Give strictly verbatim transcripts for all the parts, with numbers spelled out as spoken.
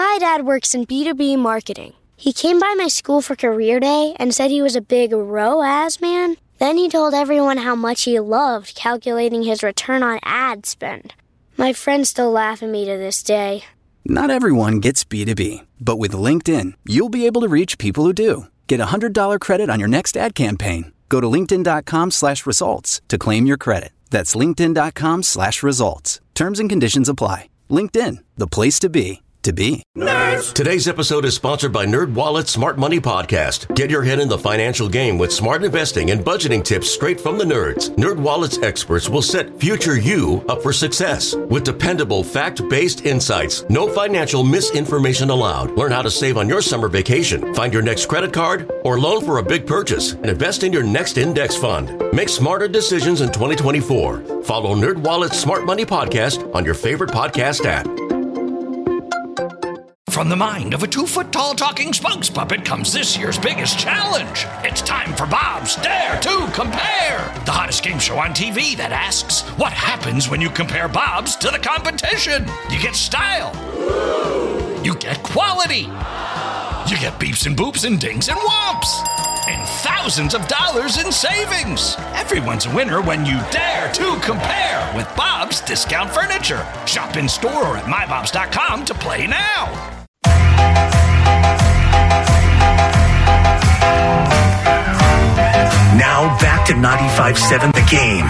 My dad works in B two B marketing. He came by my school for career day and said he was a big R O A S man. Then he told everyone how much he loved calculating his return on ad spend. My friends still laugh at me to this day. Not everyone gets B two B, but with LinkedIn, you'll be able to reach people who do. Get a one hundred dollars credit on your next ad campaign. Go to linkedin.com slash results to claim your credit. That's linkedin.com slash results. Terms and conditions apply. LinkedIn, the place to be, to be. Nerds! Today's episode is sponsored by NerdWallet's Smart Money Podcast. Get your head in the financial game with smart investing and budgeting tips straight from the nerds. NerdWallet's experts will set future you up for success with dependable, fact-based insights. No financial misinformation allowed. Learn how to save on your summer vacation, find your next credit card, or loan for a big purchase, and invest in your next index fund. Make smarter decisions in twenty twenty-four. Follow NerdWallet's Smart Money Podcast on your favorite podcast app. From the mind of a two-foot-tall talking spokes puppet comes this year's biggest challenge. It's time for Bob's Dare to Compare, the hottest game show on T V that asks, what happens when you compare Bob's to the competition? You get style. You get quality. You get beeps and boops and dings and whomps. And thousands of dollars in savings. Everyone's a winner when you dare to compare with Bob's Discount Furniture. Shop in store or at my bobs dot com to play now. Now back to ninety-five seven The Game.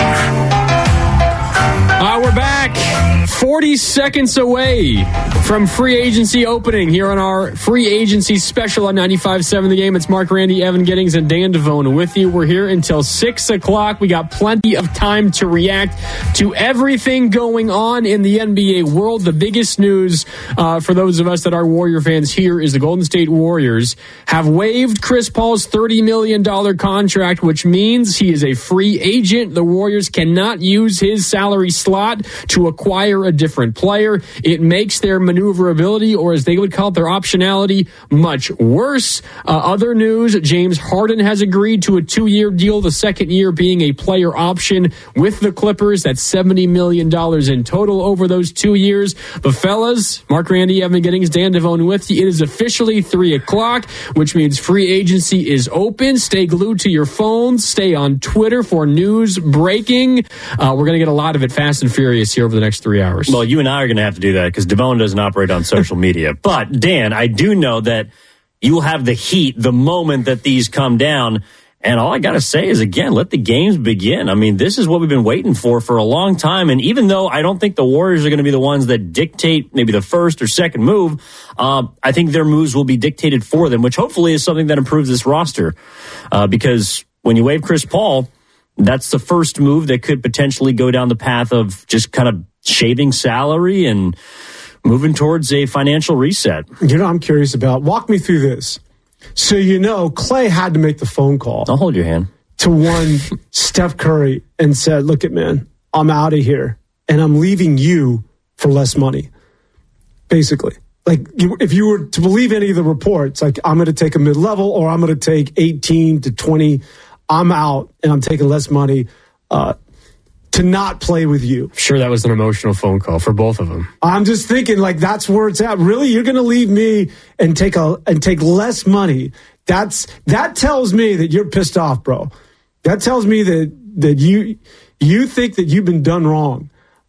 Uh, we're back forty seconds away from free agency opening here on our free agency special on ninety-five seven The Game. It's Mark Randy, Evan Giddings, and Dan Devone with you. We're here until six o'clock. We got plenty of time to react to everything going on in the N B A world. The biggest news uh, for those of us that are Warrior fans here is the Golden State Warriors have waived Chris Paul's thirty million dollars contract, which means he is a free agent. The Warriors cannot use his salary slot to acquire a different player. It makes their maneuverability, or as they would call it, their optionality, much worse. Uh, other news, James Harden has agreed to a two-year deal, the second year being a player option with the Clippers. That's seventy million dollars in total over those two years. But fellas, Mark Randy, Evan Giddings, Dan Devone with you. It is officially three o'clock, which means free agency is open. Stay glued to your phones. Stay on Twitter for news breaking. Uh, we're going to get a lot of it fast and furious here over the next three hours. Well, you and I are going to have to do that because Devone doesn't operate on social media. But, Dan, I do know that you will have the heat the moment that these come down. And all I got to say is, again, let the games begin. I mean, this is what we've been waiting for for a long time. And even though I don't think the Warriors are going to be the ones that dictate maybe the first or second move, uh, I think their moves will be dictated for them, which hopefully is something that improves this roster. Uh, because when you waive Chris Paul, that's the first move that could potentially go down the path of just kind of shaving salary and moving towards a financial reset. You know, I'm curious about, walk me through this. So, you know, Clay had to make the phone call. I'll hold your hand. To one Steph Curry and said, look it, man, I'm out of here and I'm leaving you for less money. Basically. Like, you, if you were to believe any of the reports, like, I'm going to take a mid-level or I'm going to take eighteen to twenty. I'm out and I'm taking less money uh, to not play with you. Sure, that was an emotional phone call for both of them. I'm just thinking, like, that's where it's at. Really, you're going to leave me and take a and take less money? That's that tells me that you're pissed off, bro. That tells me that that you you think that you've been done wrong.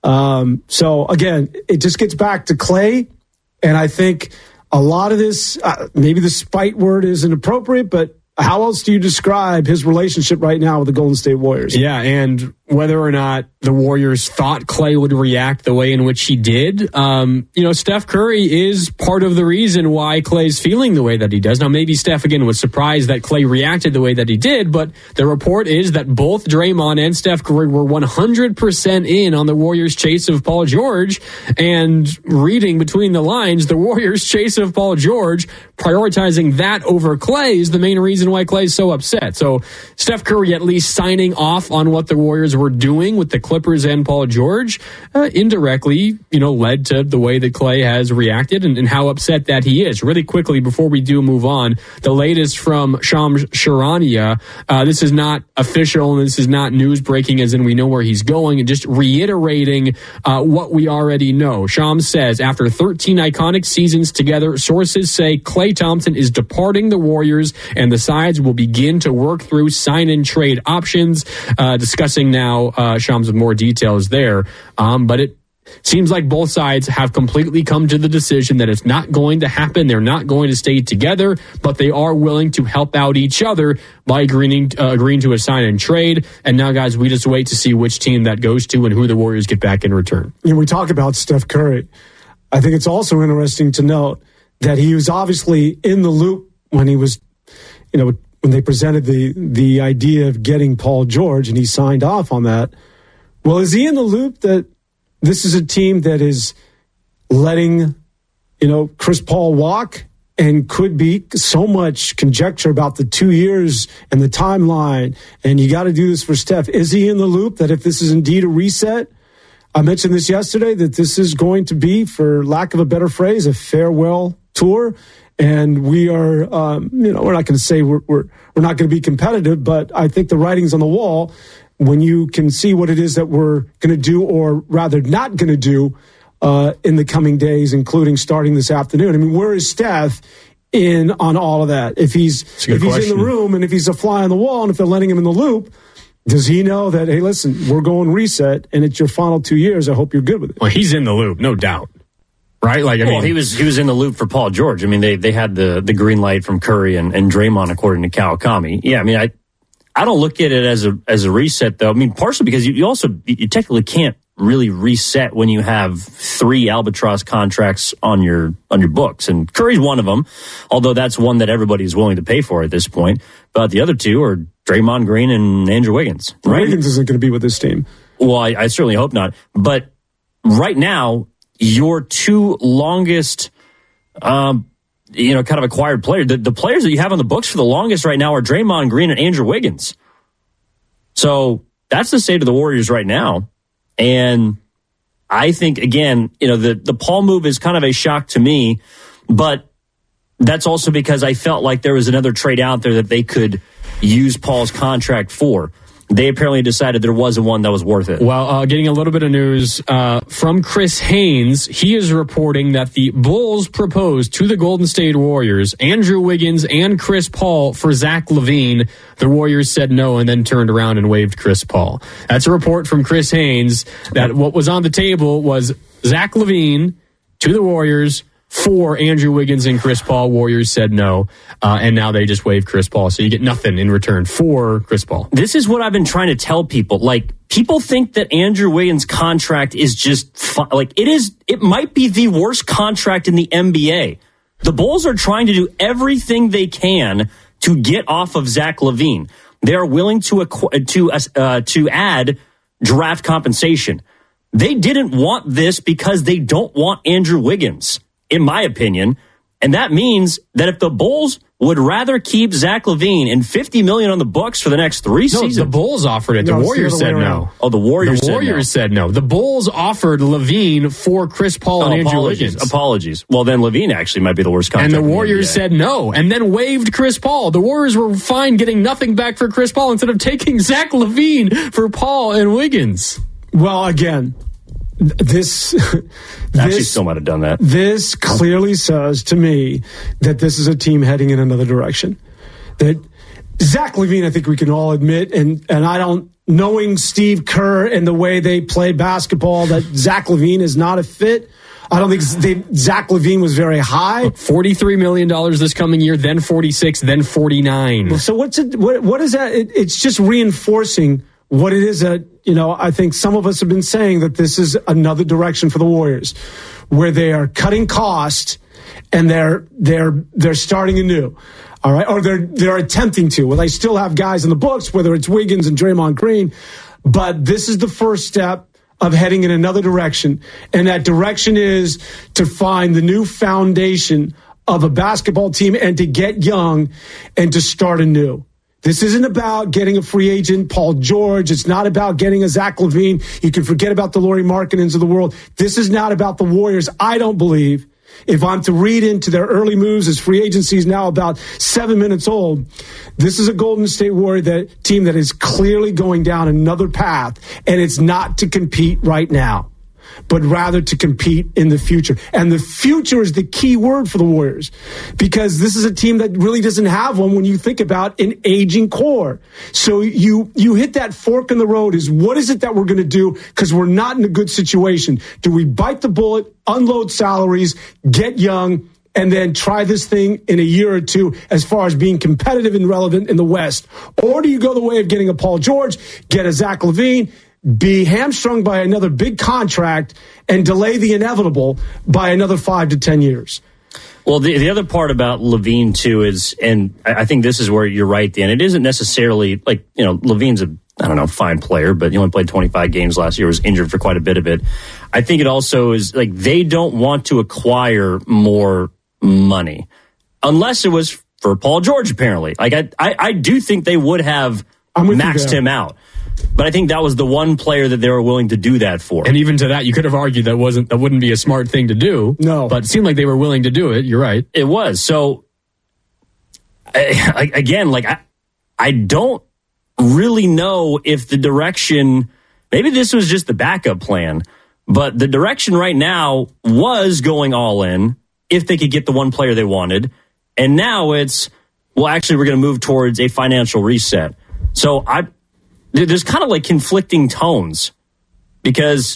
Um, so again, it just gets back to Clay, and I think a lot of this, uh, maybe the spite word isn't appropriate, but how else do you describe his relationship right now with the Golden State Warriors? Yeah, and whether or not the Warriors thought Clay would react the way in which he did, um, you know, Steph Curry is part of the reason why Clay's feeling the way that he does. Now, maybe Steph, again, was surprised that Clay reacted the way that he did, but the report is that both Draymond and Steph Curry were one hundred percent in on the Warriors' chase of Paul George, and reading between the lines, the Warriors' chase of Paul George, prioritizing that over Clay is the main reason why Clay's so upset. So Steph Curry at least signing off on what the Warriors were were doing with the Clippers and Paul George uh, indirectly, you know, led to the way that Clay has reacted and, and how upset that he is. Really quickly, before we do move on, the latest from Shams Charania. Uh, this is not official and this is not news breaking as in we know where he's going, and just reiterating uh, what we already know. Shams says, after thirteen iconic seasons together, sources say Klay Thompson is departing the Warriors and the sides will begin to work through sign and trade options. Uh, discussing now, uh, Shams with more details there. Um, but it seems like both sides have completely come to the decision that it's not going to happen. They're not going to stay together, but they are willing to help out each other by agreeing, uh, agreeing to a sign and trade. And now, guys, we just wait to see which team that goes to and who the Warriors get back in return. You know, we talk about Steph Curry. I think it's also interesting to note that he was obviously in the loop when he was, you know, when they presented the the idea of getting Paul George and he signed off on that. Well, is he in the loop that this is a team that is letting, you know, Chris Paul walk, and could be so much conjecture about the two years and the timeline, and you got to do this for Steph. Is he in the loop that if this is indeed a reset, I mentioned this yesterday, that this is going to be, for lack of a better phrase, a farewell tour? And we are, um, you know, we're not going to say we're, we're, we're not going to be competitive, but I think the writing's on the wall when you can see what it is that we're going to do, or rather not going to do, uh, in the coming days, including starting this afternoon. I mean, where is Steph in on all of that? If he's, if he's question. in the room and if he's a fly on the wall and if they're letting him in the loop, does he know that, hey, listen, we're going reset and it's your final two years. I hope you're good with it. Well, he's in the loop, no doubt. Right? Like, I well, mean, he was he was in the loop for Paul George. I mean, they they had the, the green light from Curry and, and Draymond, according to Kawakami. Yeah, I mean, I I don't look at it as a as a reset, though. I mean, partially because you, you also you technically can't really reset when you have three albatross contracts on your on your books, and Curry's one of them. Although that's one that everybody is willing to pay for at this point. But the other two are Draymond Green and Andrew Wiggins. Right? Wiggins isn't going to be with this team. Well, I, I certainly hope not. But right now, your two longest, um, you know, kind of acquired players, the, the players that you have on the books for the longest right now are Draymond Green and Andrew Wiggins. So that's the state of the Warriors right now. And I think, again, you know, the, the Paul move is kind of a shock to me, but that's also because I felt like there was another trade out there that they could use Paul's contract for. They apparently decided there wasn't one that was worth it. Well, uh, getting a little bit of news uh, from Chris Haynes. He is reporting that the Bulls proposed to the Golden State Warriors Andrew Wiggins and Chris Paul for Zach LaVine. The Warriors said no and then turned around and waived Chris Paul. That's a report from Chris Haynes that what was on the table was Zach LaVine to the Warriors for Andrew Wiggins and Chris Paul. Warriors said no, uh, and now they just waived Chris Paul. So you get nothing in return for Chris Paul. This is what I've been trying to tell people. Like, people think that Andrew Wiggins' contract is just fun. Like, it is. It might be the worst contract in the N B A. The Bulls are trying to do everything they can to get off of Zach LaVine. They are willing to acqu- to uh, to add draft compensation. They didn't want this because they don't want Andrew Wiggins, in my opinion. And that means that if the Bulls would rather keep Zach LaVine and fifty million dollars on the books for the next three no, seasons. The Bulls offered it. The no, Warriors said no. Oh, the Warriors the Warriors said said no. no. The Bulls offered LaVine for Chris Paul oh, and Andrew apologies, Wiggins. Apologies. Well, then LaVine actually might be the worst contract. And the Warriors in the said no, and then waived Chris Paul. The Warriors were fine getting nothing back for Chris Paul instead of taking Zach LaVine for Paul and Wiggins. Well, again, this actually this, still might have done that. This clearly says to me that this is a team heading in another direction. That Zach LaVine, I think we can all admit, and and I don't, knowing Steve Kerr and the way they play basketball, that Zach LaVine is not a fit. I don't think they, Zach LaVine was very high. forty-three million dollars this coming year, then forty-six, then forty-nine. So what's it? What, what is that? It, it's just reinforcing what it is that, you know, I think some of us have been saying, that this is another direction for the Warriors, where they are cutting cost and they're they're they're starting anew. All right, or they're they're attempting to. Well, they still have guys in the books, whether it's Wiggins and Draymond Green, but this is the first step of heading in another direction, and that direction is to find the new foundation of a basketball team and to get young and to start anew. This isn't about getting a free agent, Paul George. It's not about getting a Zach LaVine. You can forget about the Lauri Markkanens of the world. This is not about the Warriors, I don't believe. If I'm to read into their early moves, as free agency is now about seven minutes old, this is a Golden State Warrior that, team that is clearly going down another path, and it's not to compete right now, but rather to compete in the future. And the future is the key word for the Warriors, because this is a team that really doesn't have one when you think about an aging core. So you you hit that fork in the road is, what is it that we're going to do? Because we're not in a good situation. Do we bite the bullet, unload salaries, get young, and then try this thing in a year or two as far as being competitive and relevant in the West? Or do you go the way of getting a Paul George, get a Zach LaVine, be hamstrung by another big contract, and delay the inevitable by another five to ten years? Well, the, the other part about LaVine, too, is, and I think this is where you're right, Dan, it isn't necessarily, like, you know, LaVine's a, I don't know, fine player, but he only played twenty-five games last year, was injured for quite a bit of it. I think it also is, like, they don't want to acquire more money, unless it was for Paul George, apparently. Like, I, I, I do think they would have maxed him out. But I think that was the one player that they were willing to do that for. And even to that, you could have argued that wasn't that wouldn't be a smart thing to do. No. But it seemed like they were willing to do it. You're right. It was. So, I, again, like, I, I don't really know if the direction, maybe this was just the backup plan, but the direction right now was going all in if they could get the one player they wanted. And now it's, well, actually, we're going to move towards a financial reset. So I... There's kind of like conflicting tones, because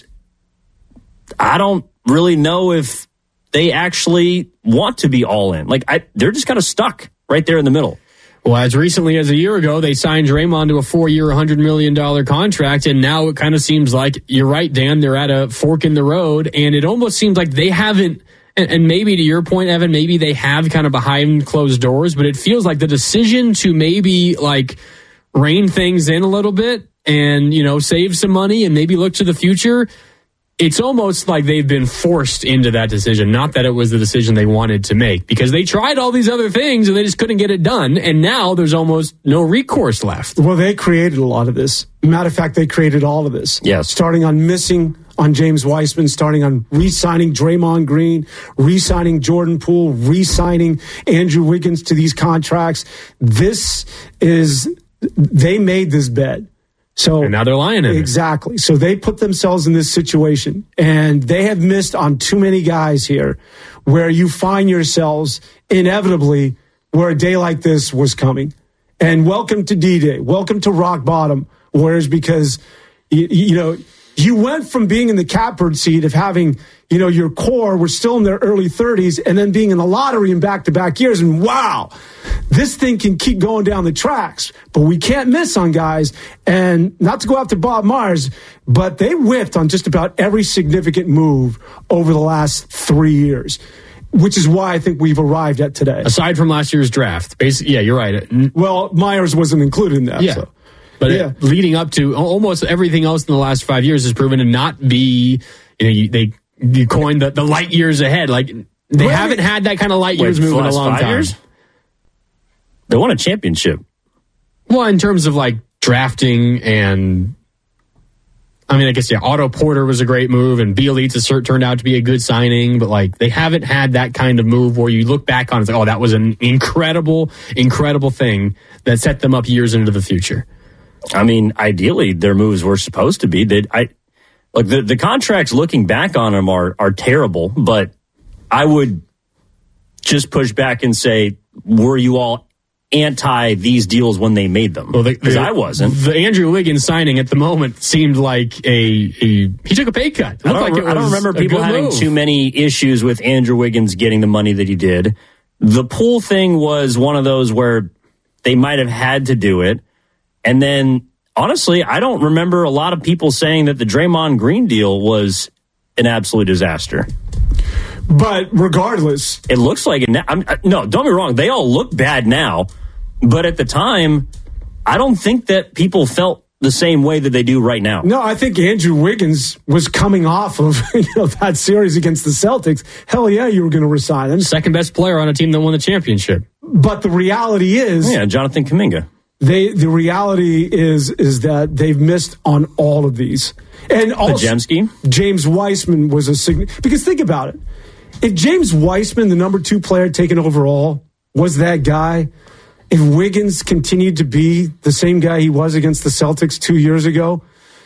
I don't really know if they actually want to be all in. Like, I, they're just kind of stuck right there in the middle. Well, as recently as a year ago, they signed Draymond to a four-year, one hundred million dollars contract, and now it kind of seems like, you're right, Dan, they're at a fork in the road, and it almost seems like they haven't, and, and maybe to your point, Evan, maybe they have kind of behind closed doors, but it feels like the decision to maybe, like, rein things in a little bit and, you know, save some money and maybe look to the future, it's almost like they've been forced into that decision. Not that it was the decision they wanted to make, because they tried all these other things and they just couldn't get it done. And now there's almost no recourse left. Well, they created a lot of this. Matter of fact, they created all of this. Yes. Starting on missing on James Wiseman, starting on re-signing Draymond Green, re-signing Jordan Poole, re-signing Andrew Wiggins to these contracts. This is... They made this bed. So and now they're lying in it. Exactly. So they put themselves in this situation, and they have missed on too many guys here, where you find yourselves inevitably where a day like this was coming. And welcome to D-Day. Welcome to rock bottom. Whereas because, you, you know, you went from being in the catbird seat of having, you know, your core were still in their early thirties, and then being in the lottery in back-to-back years. And wow, this thing can keep going down the tracks. But we can't miss on guys. And not to go after Bob Myers, but they whiffed on just about every significant move over the last three years, which is why I think we've arrived at today. Aside from last year's draft. Basically, yeah, you're right. Well, Myers wasn't included in that. Yeah. So. But yeah. it, leading up to almost everything else in the last five years has proven to not be, you know, you, they you coined the, the light years ahead. Like, they Wait, haven't had that kind of light years move in a long time. Years? They won a championship. Well, in terms of like drafting and, I mean, I guess, yeah, Otto Porter was a great move, and Bielitsa turned out to be a good signing, but like they haven't had that kind of move where you look back on it, it's like, oh, that was an incredible, incredible thing that set them up years into the future. I mean, ideally, their moves were supposed to be. They, I, like the, the contracts, looking back on them, are are terrible, but I would just push back and say, were you all anti these deals when they made them? Because well, the, I wasn't. The Andrew Wiggins signing at the moment seemed like a, a he took a pay cut. I don't, like it was I don't remember people having move. too many issues with Andrew Wiggins getting the money that he did. The Poole thing was one of those where they might have had to do it. And then, honestly, I don't remember a lot of people saying that the Draymond Green deal was an absolute disaster. But regardless, it looks like it now. I'm, no, don't be wrong. They all look bad now. But at the time, I don't think that people felt the same way that they do right now. No, I think Andrew Wiggins was coming off of you know that series against the Celtics. Hell yeah, you were going to resign him. Second best player on a team that won the championship. But the reality is... Yeah, Jonathan Kuminga. they the reality is is that they've missed on all of these. And also, Podziemski? James Wiseman was a significant, because think about it. If James Wiseman, the number two player taken overall, was that guy, if Wiggins continued to be the same guy he was against the Celtics two years ago,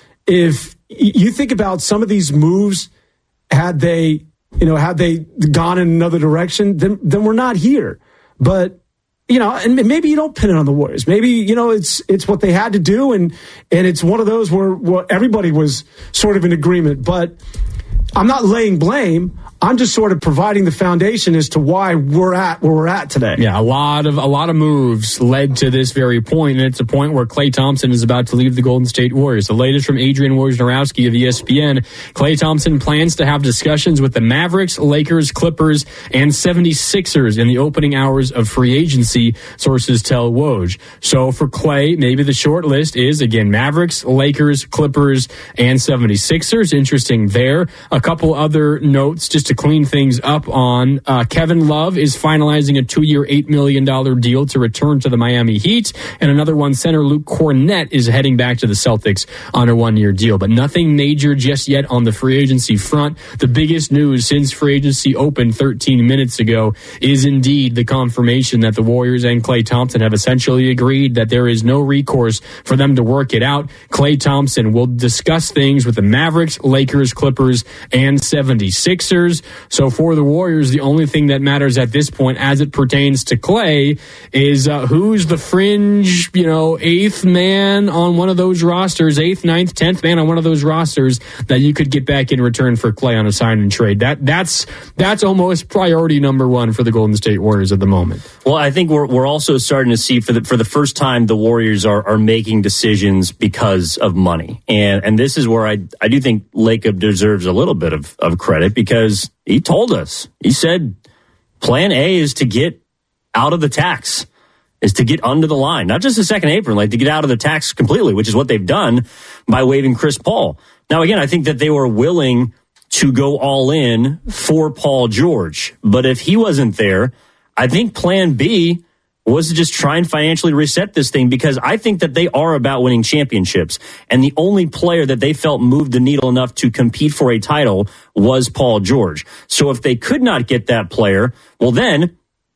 if you think about some of these moves, had they, you know, had they gone in another direction, then then we're not here. But you know, and maybe you don't pin it on the Warriors. Maybe, you know, it's it's what they had to do, and and it's one of those where, where everybody was sort of in agreement. But I'm not laying blame. I'm just sort of providing the foundation as to why we're at where we're at today. Yeah, a lot of a lot of moves led to this very point, and it's a point where Klay Thompson is about to leave the Golden State Warriors. The latest from Adrian Wojnarowski of E S P N: Klay Thompson plans to have discussions with the Mavericks, Lakers, Clippers, and seventy-sixers in the opening hours of free agency, sources tell Woj. So for Klay, maybe the short list is, again, Mavericks, Lakers, Clippers, and seventy-sixers. Interesting there. A couple other notes just to clean things up on. Uh, Kevin Love is finalizing a two-year, eight million dollars deal to return to the Miami Heat. And another one, center Luke Cornett, is heading back to the Celtics on a one-year deal. But nothing major just yet on the free agency front. The biggest news since free agency opened thirteen minutes ago is indeed the confirmation that the Warriors and Klay Thompson have essentially agreed that there is no recourse for them to work it out. Klay Thompson will discuss things with the Mavericks, Lakers, Clippers, and seventy-sixers. So for the Warriors, the only thing that matters at this point as it pertains to Klay is uh, who's the fringe, you know, eighth man on one of those rosters, eighth, ninth, tenth man on one of those rosters that you could get back in return for Klay on a sign and trade. That that's that's almost priority number one for the Golden State Warriors at the moment. Well, I think we're we're also starting to see for the for the first time the Warriors are are making decisions because of money, and and this is where I I do think Lacob deserves a little bit of of credit, because he told us, he said, plan A is to get out of the tax, is to get under the line, not just the second apron, like to get out of the tax completely, which is what they've done by waiving Chris Paul. Now, again, I think that they were willing to go all in for Paul George, but if he wasn't there, I think plan B was to just try and financially reset this thing, because I think that they are about winning championships. And the only player that they felt moved the needle enough to compete for a title was Paul George. So if they could not get that player, well then,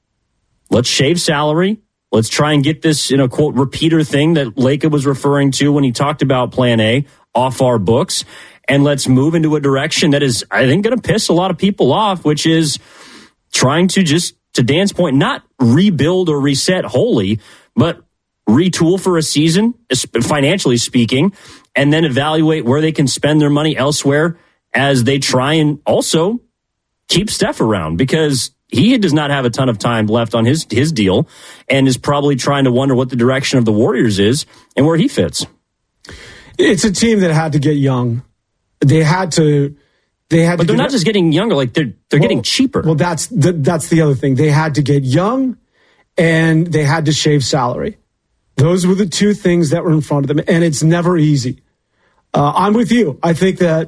let's shave salary. Let's try and get this, you know, quote, repeater thing that Lacob was referring to when he talked about plan A off our books. And let's move into a direction that is, I think, going to piss a lot of people off, which is trying to just, to Dan's point, not rebuild or reset wholly, but retool for a season, financially speaking, and then evaluate where they can spend their money elsewhere as they try and also keep Steph around, because he does not have a ton of time left on his, his deal and is probably trying to wonder what the direction of the Warriors is and where he fits. It's a team that had to get young. They had to... They had but to they're not just getting younger, like they're they're well, getting cheaper. Well, that's the, that's the other thing. They had to get young, and they had to shave salary. Those were the two things that were in front of them, and it's never easy. Uh, I'm with you. I think that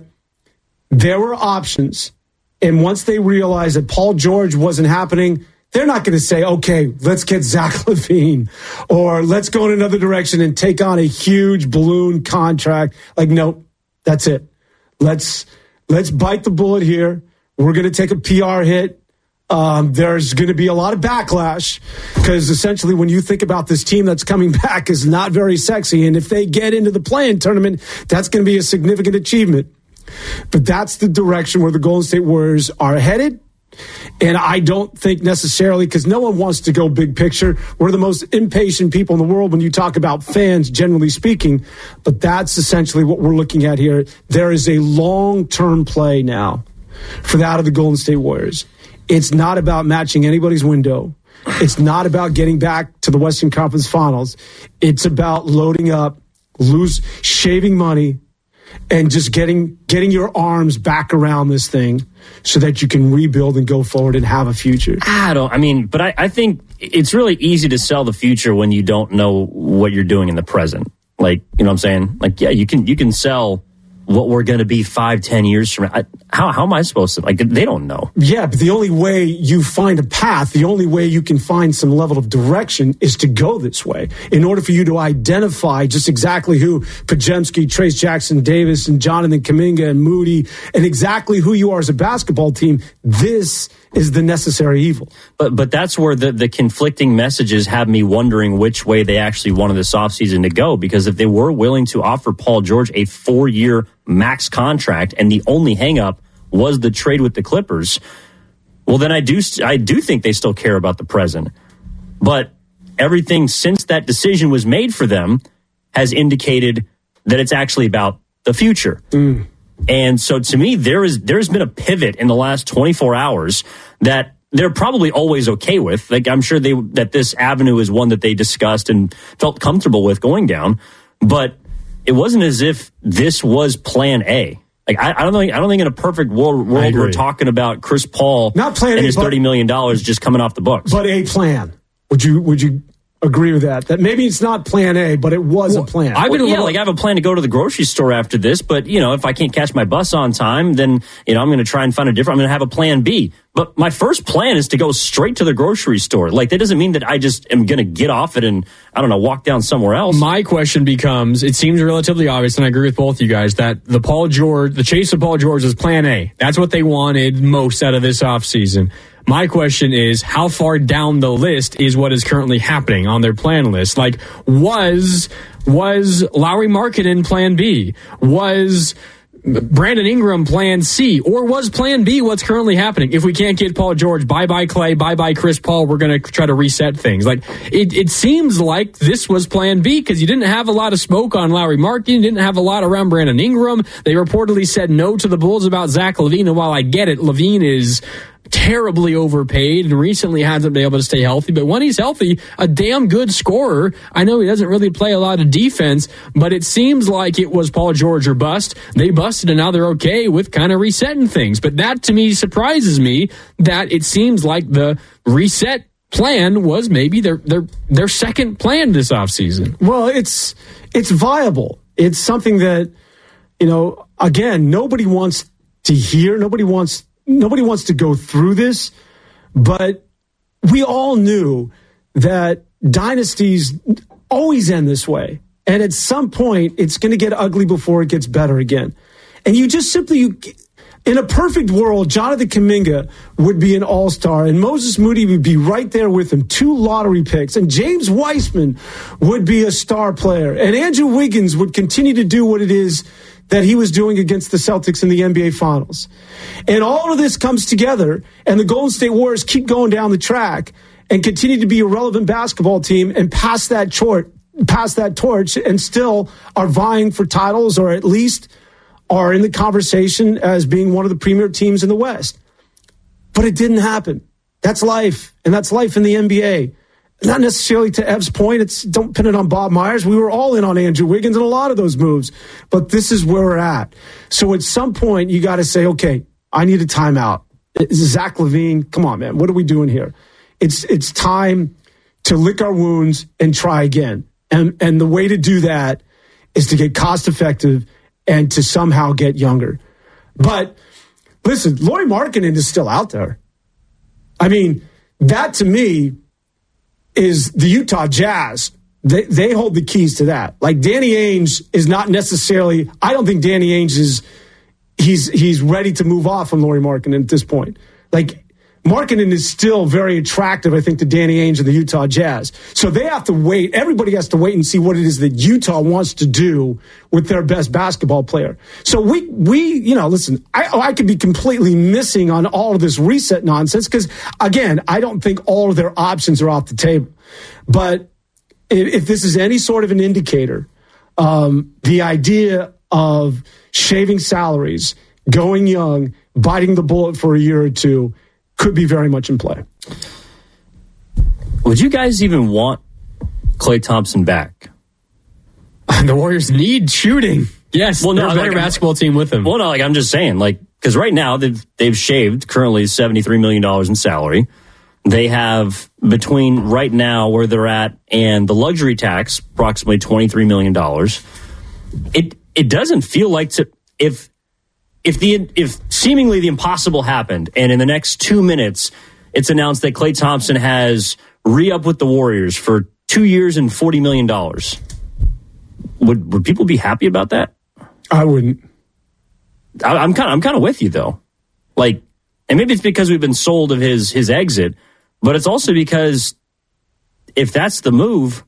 there were options, and once they realized that Paul George wasn't happening, they're not going to say, okay, let's get Zach LaVine, or let's go in another direction and take on a huge balloon contract. Like, nope, that's it. Let's... Let's bite the bullet here. We're going to take a P R hit. Um, there's going to be a lot of backlash, because essentially when you think about this team that's coming back is not very sexy. And if they get into the play-in tournament, that's going to be a significant achievement. But that's the direction where the Golden State Warriors are headed. And I don't think necessarily, because no one wants to go big picture. We're the most impatient people in the world when you talk about fans, generally speaking. But that's essentially what we're looking at here. There is a long-term play now for that of the Golden State Warriors. It's not about matching anybody's window. It's not about getting back to the Western Conference Finals. It's about loading up, lose, shaving money, and just getting getting your arms back around this thing so that you can rebuild and go forward and have a future. I don't, I mean, but I, I think it's really easy to sell the future when you don't know what you're doing in the present. Like, you know what I'm saying? Like, yeah, you can you can sell what we're going to be five, ten years from now. How, how am I supposed to, like, they don't know. Yeah, but the only way you find a path, the only way you can find some level of direction is to go this way. In order for you to identify just exactly who Podziemski, Trace Jackson Davis, and Jonathan Kuminga and Moody, and exactly who you are as a basketball team, this is the necessary evil. But but that's where the, the conflicting messages have me wondering which way they actually wanted this offseason to go. Because if they were willing to offer Paul George a four-year max contract and the only hang-up was the trade with the Clippers, well, then I do I do think they still care about the present. But everything since that decision was made for them has indicated that it's actually about the future. Mm. And so to me, there is there's been a pivot in the last twenty-four hours that they're probably always okay with. Like, I'm sure they that this avenue is one that they discussed and felt comfortable with going down. But it wasn't as if this was plan A. Like, I, I don't think I don't think in a perfect world, world we're talking about Chris Paul Not plan and A, his thirty million dollars just coming off the books. But a plan. Would you would you agree with that? That maybe it's not plan A, but it was well, a plan. I've been well, yeah, like I have a plan to go to the grocery store after this, but you know, if I can't catch my bus on time, then you know I'm going to try and find a different. I'm going to have a plan B. But my first plan is to go straight to the grocery store. Like, that doesn't mean that I just am going to get off it and I don't know walk down somewhere else. My question becomes: it seems relatively obvious, and I agree with both you guys that the Paul George, the chase of Paul George, is plan A. That's what they wanted most out of this offseason. My question is, how far down the list is what is currently happening on their plan list? Like, was was Lauri Markkanen plan B? Was Brandon Ingram plan C? Or was plan B what's currently happening? If we can't get Paul George, bye-bye Clay, bye-bye Chris Paul, we're going to try to reset things. Like, it, it seems like this was plan B because you didn't have a lot of smoke on Lauri Markkanen, you didn't have a lot around Brandon Ingram. They reportedly said no to the Bulls about Zach LaVine, and while I get it, LaVine is terribly overpaid and recently hasn't been able to stay healthy, but when he's healthy, a damn good scorer. I know he doesn't really play a lot of defense, but it seems like it was Paul George or bust. They busted and now they're okay with kind of resetting things. But that to me surprises me that it seems like the reset plan was maybe their their their second plan this offseason. Well, it's it's viable. It's something that, you know, again, nobody wants to hear, nobody wants Nobody wants to go through this, but we all knew that dynasties always end this way. And at some point, it's going to get ugly before it gets better again. And you just simply, you, in a perfect world, Jonathan Kuminga would be an all-star, and Moses Moody would be right there with him, two lottery picks, and James Wiseman would be a star player, and Andrew Wiggins would continue to do what it is that he was doing against the Celtics in the N B A Finals. And all of this comes together, and the Golden State Warriors keep going down the track and continue to be a relevant basketball team and pass that torch, pass that torch, and still are vying for titles, or at least are in the conversation as being one of the premier teams in the West. But it didn't happen. That's life, and that's life in the N B A. Not necessarily to Ev's point. It's don't pin it on Bob Myers. We were all in on Andrew Wiggins and a lot of those moves, but this is where we're at. So at some point, you got to say, okay, I need a timeout. Zach LaVine, come on, man. What are we doing here? It's it's time to lick our wounds and try again. And and the way to do that is to get cost effective and to somehow get younger. But listen, Lauri Markkanen is still out there. I mean, that to me is the Utah Jazz. They they hold the keys to that. Like, Danny Ainge is not necessarily, I don't think Danny Ainge is, he's he's ready to move off from Lauri Markkanen at this point. Like, Markkanen is still very attractive, I think, to Danny Ainge and the Utah Jazz. So they have to wait. Everybody has to wait and see what it is that Utah wants to do with their best basketball player. So we, we you know, listen, I, I could be completely missing on all of this reset nonsense because, again, I don't think all of their options are off the table. But if, if this is any sort of an indicator, um, the idea of shaving salaries, going young, biting the bullet for a year or two, could be very much in play. Would you guys even want Klay Thompson back? The Warriors need shooting. Yes, well, they're no, a better like, basketball team with him. Well, no, like I'm just saying, like, because right now they've they've shaved currently seventy-three million dollars in salary. They have, between right now where they're at and the luxury tax, approximately twenty-three million dollars. It it doesn't feel like to if if the if seemingly the impossible happened, and in the next two minutes it's announced that Klay Thompson has re-up with the Warriors for two years and forty million dollars, would would people be happy about that? I wouldn't. I, I'm kind of I'm kind of with you though, like, and maybe it's because we've been sold of his his exit, but it's also because if that's the move,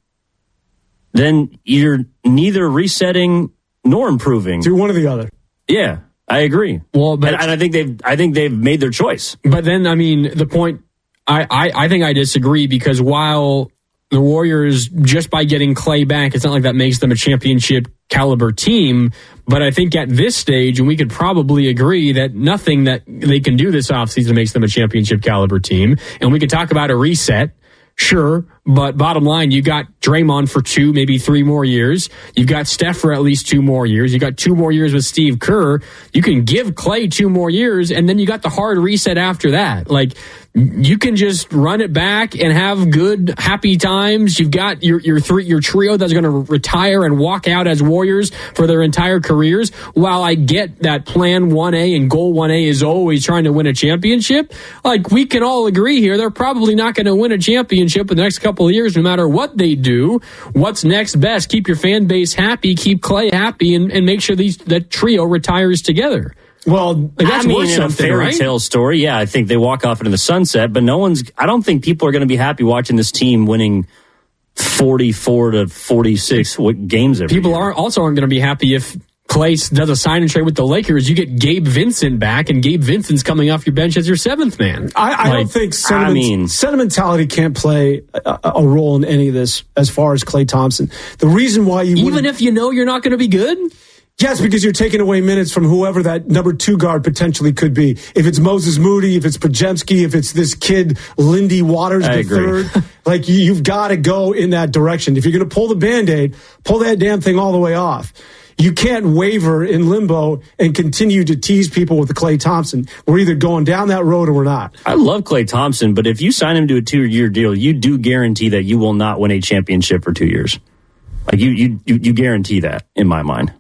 then you're neither resetting nor improving. Do one or the other. Yeah, I agree. Well, but and, and I think they've I think they've made their choice. But then, I mean, the point, I, I, I think I disagree, because while the Warriors, just by getting Klay back, it's not like that makes them a championship caliber team. But I think at this stage, and we could probably agree that nothing that they can do this offseason makes them a championship caliber team. And we could talk about a reset. Sure, but bottom line, you got Draymond for two, maybe three more years. You've got Steph for at least two more years. You got two more years with Steve Kerr. You can give Klay two more years, and then you got the hard reset after that. Like, you can just run it back and have good, happy times. You've got your your three your trio that's going to retire and walk out as Warriors for their entire careers. While I get that plan one A and goal one A is always trying to win a championship, like, we can all agree here, they're probably not going to win a championship in the next couple of years, no matter what they do. What's next best? Keep your fan base happy, keep Klay happy, and, and make sure these that trio retires together. Well, like, that's I mean, worth in a fairy right? tale story. Yeah, I think they walk off into the sunset, but no one's. I don't think people are going to be happy watching this team winning forty-four to forty-six games every People year. are also aren't going to be happy if Klay does a sign and trade with the Lakers. You get Gabe Vincent back, and Gabe Vincent's coming off your bench as your seventh man. I, I like, don't think sentiment, I mean, sentimentality can't play a, a role in any of this as far as Klay Thompson. The reason why you even if you know you're not going to be good. Yes, because you're taking away minutes from whoever that number two guard potentially could be. If it's Moses Moody, if it's Podziemski, if it's this kid, Lindy Waters I the agree. third, like, you, you've got to go in that direction. If you're going to pull the Band-Aid, pull that damn thing all the way off. You can't waver in limbo and continue to tease people with the Klay Thompson. We're either going down that road or we're not. I love Klay Thompson, but if you sign him to a two-year deal, you do guarantee that you will not win a championship for two years. Like, you, you, you, you guarantee that, in my mind.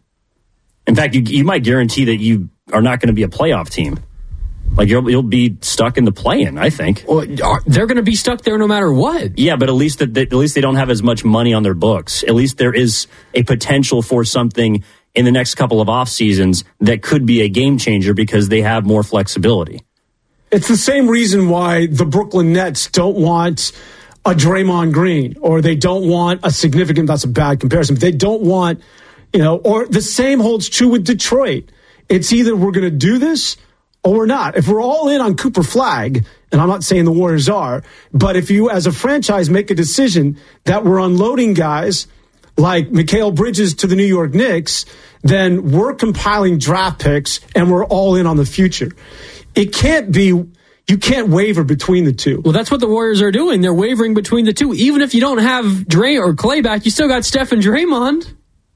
In fact, you, you might guarantee that you are not going to be a playoff team. Like, you'll, you'll be stuck in the play-in, I think. Well, they're going to be stuck there no matter what. Yeah, but at least that at least they don't have as much money on their books. At least there is a potential for something in the next couple of off seasons that could be a game changer because they have more flexibility. It's the same reason why the Brooklyn Nets don't want a Draymond Green, or they don't want a significant, that's a bad comparison, but they don't want, you know, or the same holds true with Detroit. It's either we're going to do this or we're not. If we're all in on Cooper Flagg, and I'm not saying the Warriors are, but if you as a franchise make a decision that we're unloading guys like Mikal Bridges to the New York Knicks, then we're compiling draft picks and we're all in on the future. It can't be, you can't waver between the two. Well, that's what the Warriors are doing. They're wavering between the two. Even if you don't have Dre or Klay back, you still got Steph and Draymond.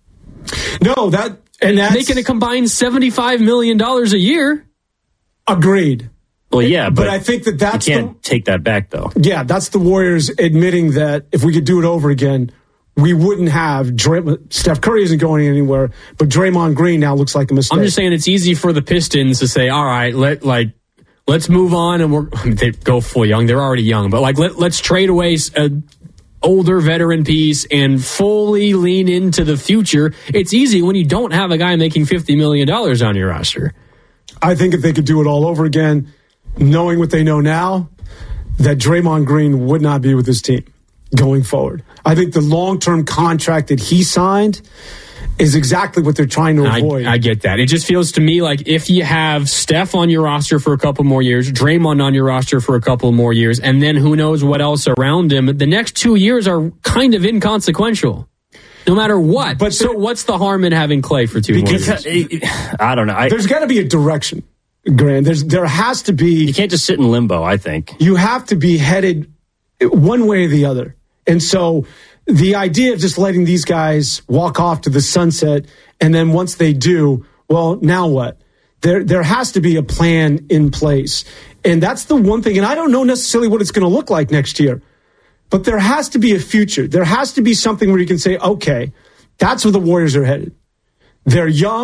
No, that, and that's making a combined seventy-five million dollars a year. Agreed. Well, yeah, but, but I think that that's you can't the, take that back, though. Yeah, that's the Warriors admitting that if we could do it over again, we wouldn't have Dray- Steph Curry isn't going anywhere, but Draymond Green now looks like a mistake. I'm just saying it's easy for the Pistons to say, all right, let like let's move on, and we're I mean, they go full young. They're already young, but like let let's trade away a older veteran piece and fully lean into the future. It's easy when you don't have a guy making fifty million dollars on your roster. I think if they could do it all over again, knowing what they know now, that Draymond Green would not be with this team going forward. I think the long-term contract that he signed is exactly what they're trying to avoid. I, I get that. It just feels to me like if you have Steph on your roster for a couple more years, Draymond on your roster for a couple more years, and then who knows what else around him, the next two years are kind of inconsequential. No matter what. But so what's the harm in having Klay for two because, more years? I don't know. I, There's got to be a direction, Grant. There's there has to be. You can't just sit in limbo, I think. You have to be headed one way or the other. And so the idea of just letting these guys walk off to the sunset, and then once they do, well, now what? There there has to be a plan in place. And that's the one thing, and I don't know necessarily what it's going to look like next year, but there has to be a future. There has to be something where you can say, okay, that's where the Warriors are headed. They're young,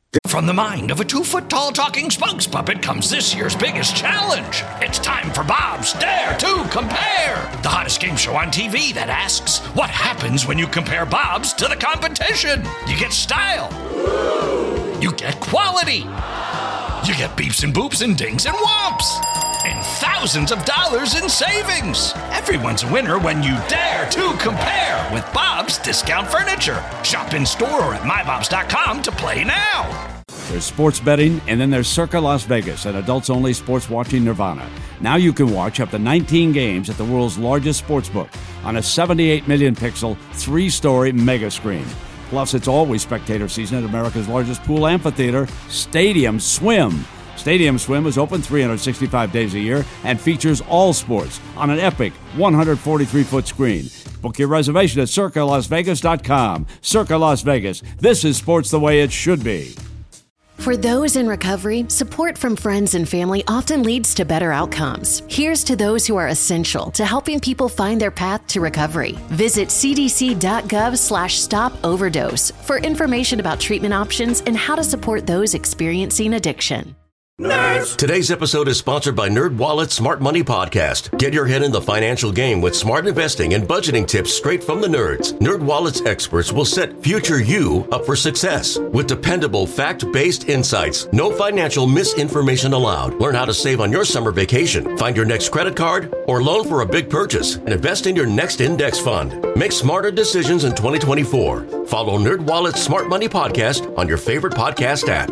From the mind of a two-foot-tall talking spokes puppet comes this year's biggest challenge. It's time for Bob's Dare to Compare, the hottest game show on T V that asks, what happens when you compare Bob's to the competition? You get style. You get quality. You get beeps and boops and dings and whomps. And thousands of dollars in savings. Everyone's a winner when you dare to compare with Bob's Discount Furniture. Shop in store or at my bobs dot com to play now. There's sports betting, and then there's Circa Las Vegas, an adults-only sports watching nirvana. Now you can watch up to nineteen games at the world's largest sportsbook on a seventy-eight million pixel, three-story mega screen. Plus, it's always spectator season at America's largest pool amphitheater, Stadium Swim. Stadium Swim is open three hundred sixty-five days a year and features all sports on an epic one hundred forty-three foot screen. Book your reservation at circa las vegas dot com. Circa Las Vegas. This is sports the way it should be. For those in recovery, support from friends and family often leads to better outcomes. Here's to those who are essential to helping people find their path to recovery. Visit c d c dot gov slash stop overdose for information about treatment options and how to support those experiencing addiction. Nerds. Today's episode is sponsored by NerdWallet's Smart Money Podcast. Get your head in the financial game with smart investing and budgeting tips straight from the nerds. NerdWallet's experts will set future you up for success with dependable, fact-based insights. No financial misinformation allowed. Learn how to save on your summer vacation, find your next credit card, or loan for a big purchase, and invest in your next index fund. Make smarter decisions in twenty twenty-four. Follow NerdWallet's Smart Money Podcast on your favorite podcast app.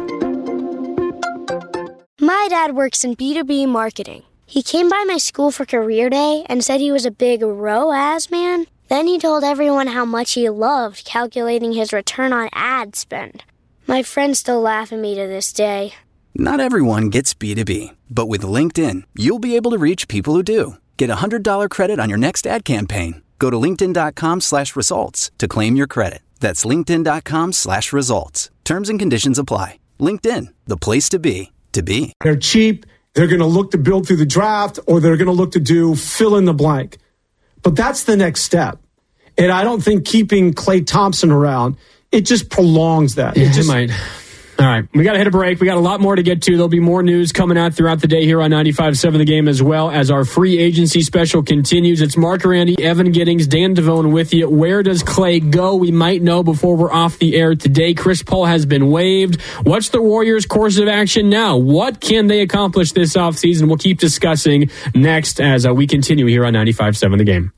My dad works in B two B marketing. He came by my school for career day and said he was a big R O A S man. Then he told everyone how much he loved calculating his return on ad spend. My friends still laugh at me to this day. Not everyone gets B two B, but with LinkedIn, you'll be able to reach people who do. Get a one hundred dollars credit on your next ad campaign. Go to linkedin dot com slash results to claim your credit. That's linkedin dot com slash results. Terms and conditions apply. LinkedIn, the place to be. To be. They're cheap. They're going to look to build through the draft, or they're going to look to do fill in the blank. But that's the next step. And I don't think keeping Klay Thompson around, it just prolongs that. Yeah, it just it might. All right, we got to hit a break. We got a lot more to get to. There'll be more news coming out throughout the day here on ninety-five point seven The Game, as well as our free agency special continues. It's Mark Randy, Evan Giddings, Dan Devone with you. Where does Klay go? We might know before we're off the air today. Chris Paul has been waived. What's the Warriors' course of action now? What can they accomplish this offseason? We'll keep discussing next as uh, we continue here on ninety-five point seven The Game.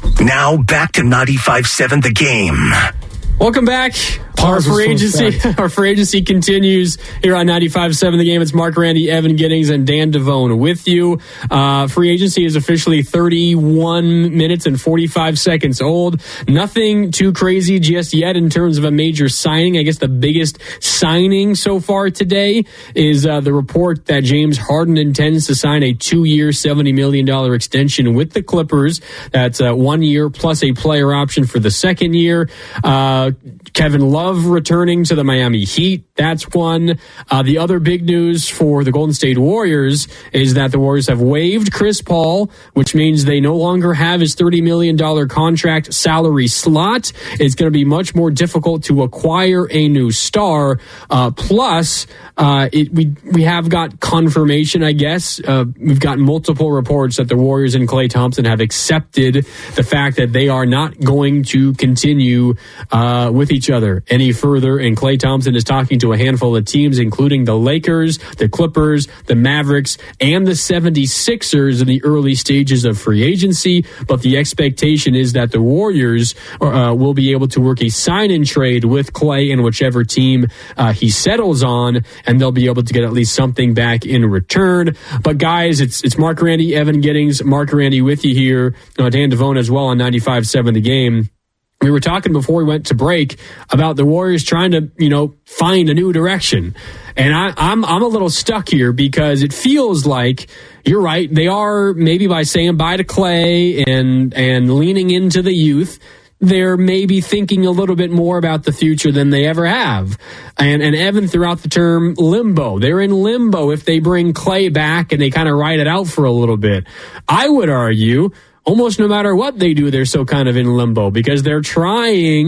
Now back to ninety-five point seven The Game. Welcome back. Our free agency, our free agency continues here on ninety-five point seven The Game. It's Mark Randy, Evan Giddings, and Dan Devone with you. Uh, free agency is officially thirty-one minutes and forty-five seconds old. Nothing too crazy just yet in terms of a major signing. I guess the biggest signing so far today is uh, the report that James Harden intends to sign a two-year, seventy million dollars extension with the Clippers. That's uh, one year plus a player option for the second year. Uh, Kevin Love returning to the Miami Heat. That's one. Uh, the other big news for the Golden State Warriors is that the Warriors have waived Chris Paul, which means they no longer have his thirty million dollars contract salary slot. It's going to be much more difficult to acquire a new star. Uh, plus, uh, it, we we have got confirmation, I guess. Uh, we've got multiple reports that the Warriors and Klay Thompson have accepted the fact that they are not going to continue uh, with each other any further. And Klay Thompson is talking to a handful of teams, including the Lakers, the Clippers, the Mavericks, and the seventy-sixers in the early stages of free agency. But the expectation is that the Warriors uh, will be able to work a sign-and trade with Klay in whichever team uh, he settles on, and they'll be able to get at least something back in return. But guys, it's it's Mark Randy, Evan Giddings, Mark Randy with you here, uh, Dan Devone as well on ninety-five point seven The Game. We were talking before we went to break about the Warriors trying to, you know, find a new direction. And I, I'm I'm a little stuck here because it feels like, you're right, they are, maybe by saying bye to Klay and and leaning into the youth, they're maybe thinking a little bit more about the future than they ever have. And and Evan threw out the term limbo. They're in limbo if they bring Klay back and they kind of ride it out for a little bit. I would argue almost no matter what they do, they're so kind of in limbo because they're trying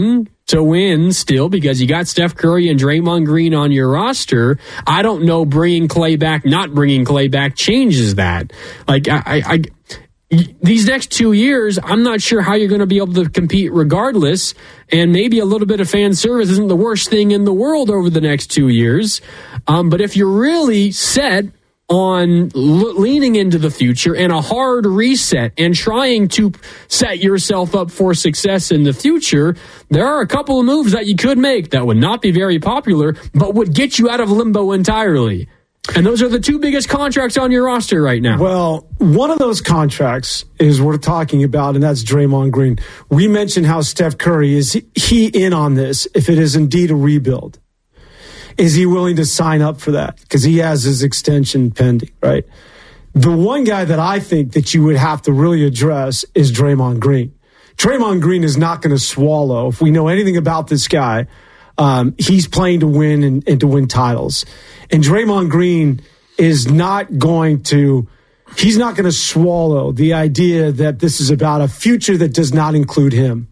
to win still because you got Steph Curry and Draymond Green on your roster. I don't know bringing Clay back, not bringing Clay back changes that. Like, I, I, I these next two years, I'm not sure how you're going to be able to compete regardless, and maybe a little bit of fan service isn't the worst thing in the world over the next two years. Um, but if you're really set on l- leaning into the future and a hard reset and trying to set yourself up for success in the future, there are a couple of moves that you could make that would not be very popular, but would get you out of limbo entirely. And those are the two biggest contracts on your roster right now. Well, one of those contracts is we're talking about, and that's Draymond Green. We mentioned how Steph Curry, is he in on this if it is indeed a rebuild? Is he willing to sign up for that? Because he has his extension pending, right? The one guy that I think that you would have to really address is Draymond Green. Draymond Green is not going to swallow. If we know anything about this guy, um, he's playing to win and, and to win titles. And Draymond Green is not going to, he's not going to swallow the idea that this is about a future that does not include him.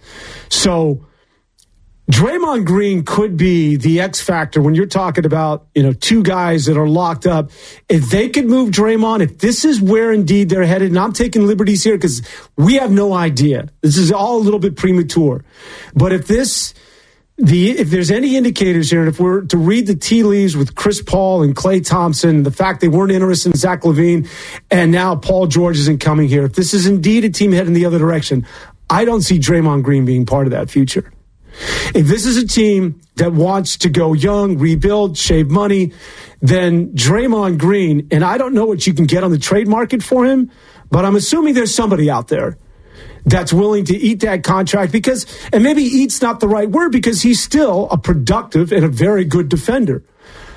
So Draymond Green could be the X factor when you're talking about, you know, two guys that are locked up. If they could move Draymond, if this is where indeed they're headed, and I'm taking liberties here because we have no idea. This is all a little bit premature. But if this, the if there's any indicators here, and if we're to read the tea leaves with Chris Paul and Klay Thompson, the fact they weren't interested in Zach LaVine, and now Paul George isn't coming here, if this is indeed a team heading the other direction, I don't see Draymond Green being part of that future. If this is a team that wants to go young, rebuild, shave money, then Draymond Green, and I don't know what you can get on the trade market for him, but I'm assuming there's somebody out there that's willing to eat that contract because, and maybe eat's not the right word because he's still a productive and a very good defender.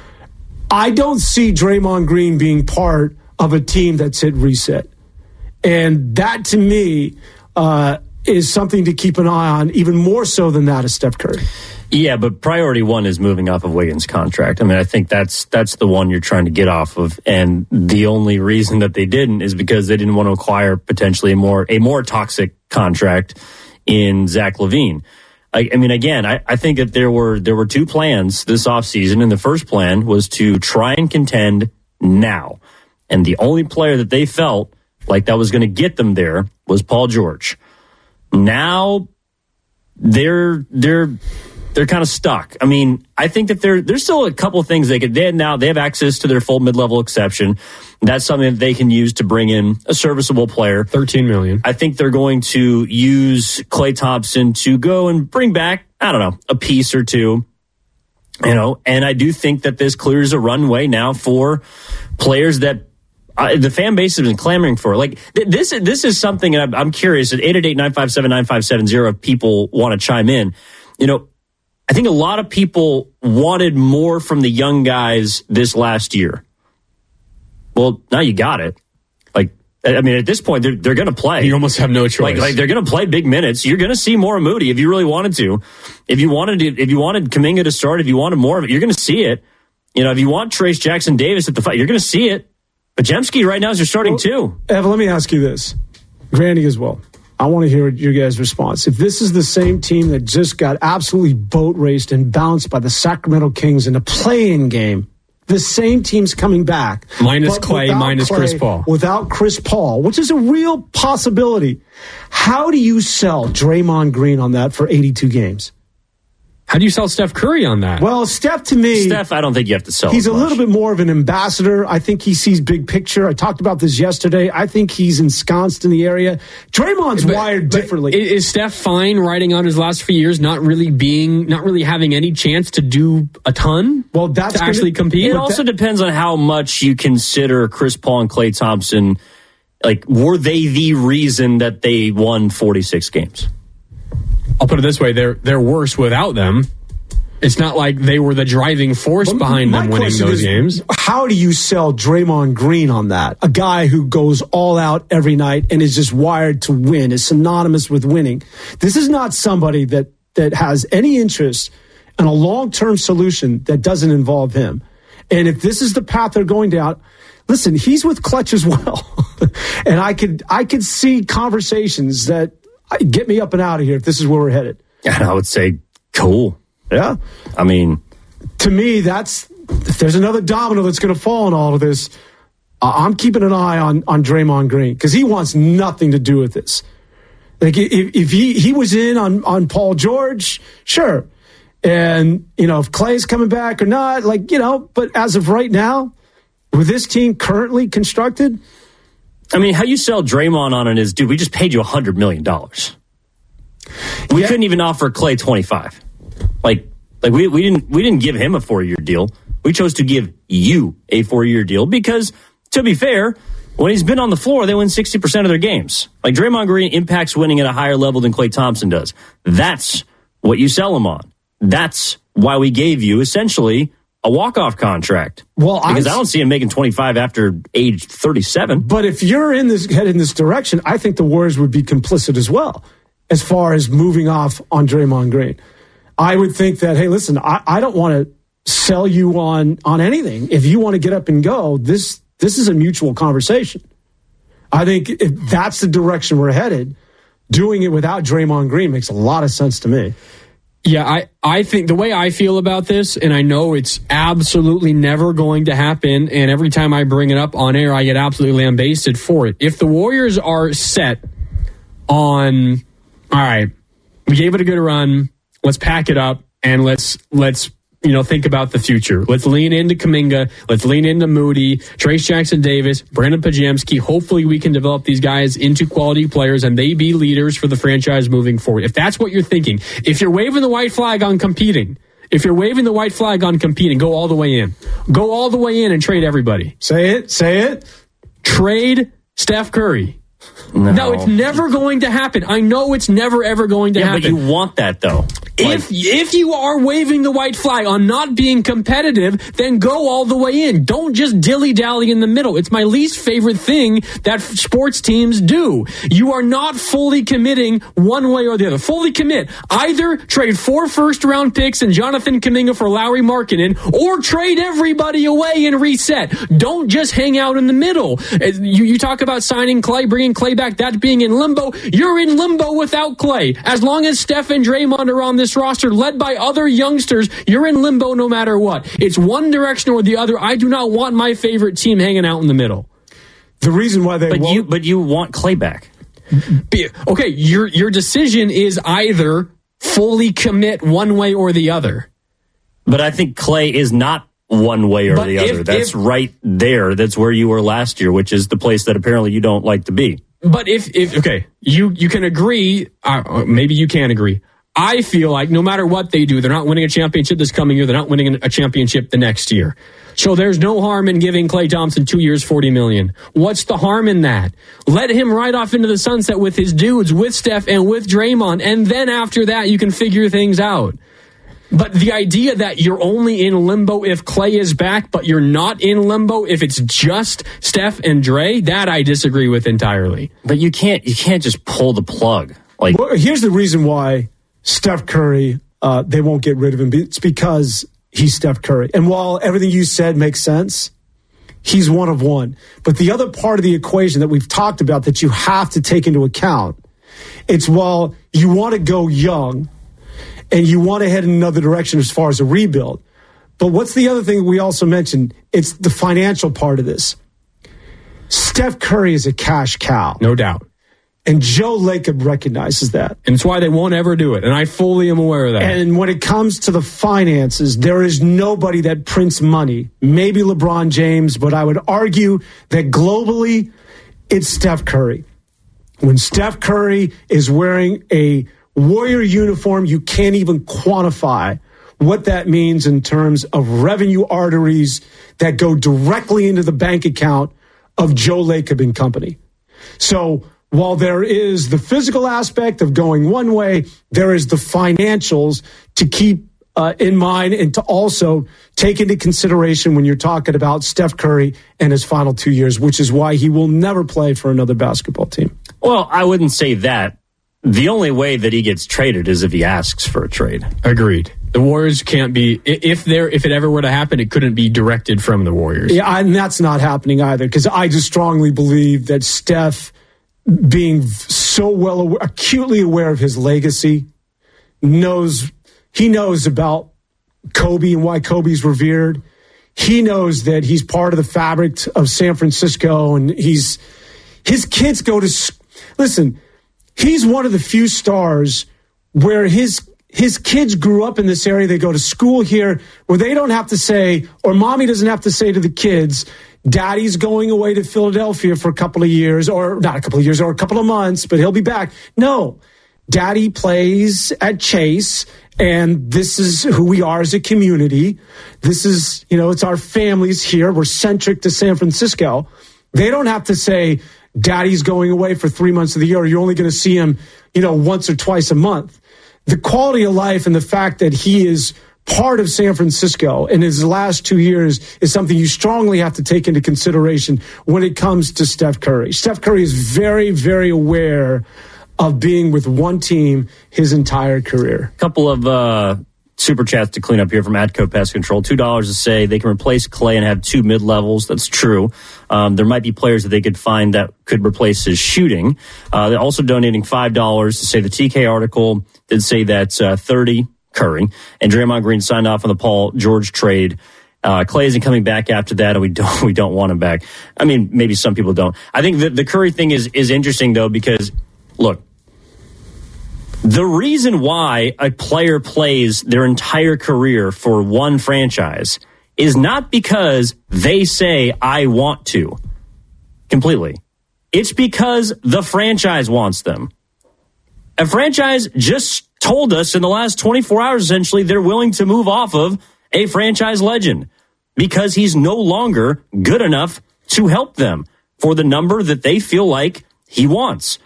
I don't see Draymond Green being part of a team that's hit reset. And that to me, uh, is something to keep an eye on, even more so than that of Steph Curry. Yeah, but priority one is moving off of Wiggins' contract. I mean, I think that's that's the one you're trying to get off of, and the only reason that they didn't is because they didn't want to acquire potentially a more a more toxic contract in Zach LaVine. I, I mean, again, I, I think that there were there were two plans this offseason, and the first plan was to try and contend now, and the only player that they felt like that was going to get them there was Paul George. Now they're they're they're kind of stuck. I mean, I think that there there's still a couple of things they could. They now they have access to their full mid-level exception. That's something that they can use to bring in a serviceable player. Thirteen million. I think they're going to use Klay Thompson to go and bring back, I don't know, a piece or two. You know, and I do think that this clears a runway now for players that Uh, the fan base has been clamoring for. Like th- this, this is something, and I'm, I'm curious. At eight eight eight, nine five seven, nine five seven zero, if people want to chime in. You know, I think a lot of people wanted more from the young guys this last year. Well, now you got it. Like, I mean, at this point, they're they're going to play. You almost have no choice. Like, like they're going to play big minutes. You're going to see more Moody if you really wanted to. If you wanted to, if you wanted Kuminga to start, if you wanted more of it, you're going to see it. You know, if you want Trace Jackson Davis at the fight, you're going to see it. Pajemski right now is your starting well, two. Evan, let me ask you this. Grandy as well. I want to hear your guys' response. If this is the same team that just got absolutely boat raced and bounced by the Sacramento Kings in a play-in game, the same team's coming back. Minus Clay, minus Clay, Chris Paul. Without Chris Paul, which is a real possibility. How do you sell Draymond Green on that for eighty-two games? How do you sell Steph Curry on that? Well, Steph, to me... Steph, I don't think you have to sell He's a much. little bit more of an ambassador. I think he sees big picture. I talked about this yesterday. I think he's ensconced in the area. Draymond's but, wired but differently. Is Steph fine riding on his last few years, not really being, not really having any chance to do a ton? Well, that's to gonna, actually compete. It also that, depends on how much you consider Chris Paul and Klay Thompson. Like, were they the reason that they won forty-six games? I'll put it this way: they're they're worse without them. It's not like they were the driving force but behind them winning those is, games. How do you sell Draymond Green on that? A guy who goes all out every night and is just wired to win, is synonymous with winning. This is not somebody that, that has any interest in a long-term solution that doesn't involve him. And if this is the path they're going down, listen, he's with Clutch as well. And I could I could see conversations that get me up and out of here if this is where we're headed. And I would say Cool. Yeah. I mean, to me, that's if there's another domino that's going to fall in all of this, uh, I'm keeping an eye on, on Draymond Green because he wants nothing to do with this. Like if, if he, he was in on, on Paul George, sure. And, you know, if Clay's coming back or not, like, you know, but as of right now, with this team currently constructed. I mean, how you sell Draymond on it is, dude, we just paid you one hundred million dollars. We yeah. couldn't even offer Clay twenty-five. Like, like we, we didn't we didn't give him a four-year deal. We chose to give you a four-year deal because, to be fair, when he's been on the floor, they win sixty percent of their games. Like, Draymond Green impacts winning at a higher level than Klay Thompson does. That's what you sell him on. That's why we gave you, essentially, a walk-off contract. Well, because I'm, I don't see him making twenty-five after age thirty-seven. But if you're in this head in this direction, I think the Warriors would be complicit as well, as far as moving off on Draymond Green. I would think that, hey, listen, I, I don't want to sell you on on anything. If you want to get up and go, this this is a mutual conversation. I think if that's the direction we're headed, doing it without Draymond Green makes a lot of sense to me. Yeah, I, I think the way I feel about this, and I know it's absolutely never going to happen, and every time I bring it up on air, I get absolutely lambasted for it. If the Warriors are set on, all right, we gave it a good run, let's pack it up, and let's let's you know think about the future. Let's lean into Kuminga, let's lean into Moody, Trace Jackson-Davis, Brandon Pajemski. Hopefully we can develop these guys into quality players and they be leaders for the franchise moving forward. If that's what you're thinking, if you're waving the white flag on competing, if you're waving the white flag on competing, go all the way in. Go all the way in and trade everybody. Say it, say it. Trade Steph Curry. No. no, it's never going to happen. I know it's never, ever going to yeah, happen. But you want that, though. If like, if you are waving the white flag on not being competitive, then go all the way in. Don't just dilly-dally in the middle. It's my least favorite thing that sports teams do. You are not fully committing one way or the other. Fully commit. Either trade four first-round picks and Jonathan Kuminga for Lauri Markkanen, or trade everybody away and reset. Don't just hang out in the middle. You, you talk about signing Clay, bringing Clay back, that being in limbo. You're in limbo without Clay. As long as Steph and Draymond are on this roster led by other youngsters, you're in limbo no matter what. It's one direction or the other. I do not want my favorite team hanging out in the middle. The reason why they but won't... you but you want Clay back. Okay, your your decision is either fully commit one way or the other. But I think Clay is not one way or but the if, other. That's if, right there. That's where you were last year, which is the place that apparently you don't like to be. But if if okay, you you can agree. Uh, maybe you can't agree. I feel like no matter what they do, they're not winning a championship this coming year. They're not winning a championship the next year. So there's no harm in giving Klay Thompson two years, forty million dollars. What's the harm in that? Let him ride off into the sunset with his dudes, with Steph and with Draymond. And then after that, you can figure things out. But the idea that you're only in limbo if Klay is back, but you're not in limbo if it's just Steph and Dre, that I disagree with entirely. But you can't you can't just pull the plug. Like, well, here's the reason why Steph Curry, uh, they won't get rid of him. It's because he's Steph Curry. And while everything you said makes sense, he's one of one. But the other part of the equation that we've talked about that you have to take into account, it's while you want to go young and you want to head in another direction as far as a rebuild. But what's the other thing we also mentioned? It's the financial part of this. Steph Curry is a cash cow. No doubt. And Joe Lacob recognizes that. And it's why they won't ever do it. And I fully am aware of that. And when it comes to the finances, there is nobody that prints money. Maybe LeBron James, but I would argue that globally, it's Steph Curry. When Steph Curry is wearing a Warrior uniform, you can't even quantify what that means in terms of revenue arteries that go directly into the bank account of Joe Lacob and company. So while there is the physical aspect of going one way, there is the financials to keep uh, in mind and to also take into consideration when you're talking about Steph Curry and his final two years, which is why he will never play for another basketball team. Well, I wouldn't say that. The only way that he gets traded is if he asks for a trade. Agreed. The Warriors can't be, if there, if it ever were to happen, it couldn't be directed from the Warriors. Yeah, and that's not happening either, because I just strongly believe that Steph, being so well aware, acutely aware of his legacy, knows he knows about Kobe and why Kobe's revered. He knows that he's part of the fabric of San Francisco, and he's his kids go to listen. He's one of the few stars where his his kids grew up in this area. They go to school here, where they don't have to say, or mommy doesn't have to say to the kids, "Daddy's going away to Philadelphia for a couple of years," or not a couple of years, or a couple of months, but he'll be back. No, Daddy plays at Chase. And this is who we are as a community. This is, you know, it's our families here. We're centric to San Francisco. They don't have to say, Daddy's going away for three months of the year, or you're only going to see him, you know, once or twice a month. The quality of life and the fact that he is part of San Francisco in his last two years is something you strongly have to take into consideration when it comes to Steph Curry. Steph Curry is very, very aware of being with one team his entire career. A couple of uh, super chats to clean up here from Atco Pest Control. two dollars to say they can replace Clay and have two mid-levels. That's true. Um, there might be players that they could find that could replace his shooting. Uh, they're also donating five dollars to say the T K article did say that uh, thirty Curry, and Draymond Green signed off on the Paul George trade. Uh, Clay isn't coming back after that, and we don't we don't want him back. I mean, maybe some people don't. I think the, the Curry thing is is interesting, though, because, look, the reason why a player plays their entire career for one franchise is not because they say, I want to, completely. It's because the franchise wants them. A franchise just told us in the last twenty-four hours, essentially, they're willing to move off of a franchise legend because he's no longer good enough to help them for the number that they feel like he wants.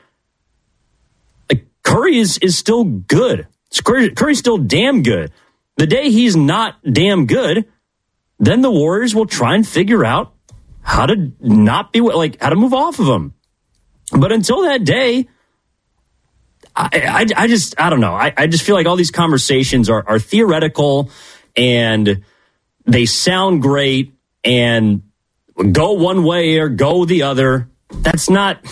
Curry is, is still good. Curry, Curry's still damn good. The day he's not damn good, then the Warriors will try and figure out how to not be, like, how to move off of him. But until that day, I, I, I just, I don't know. I, I just feel like all these conversations are, are theoretical and they sound great and go one way or go the other. That's not...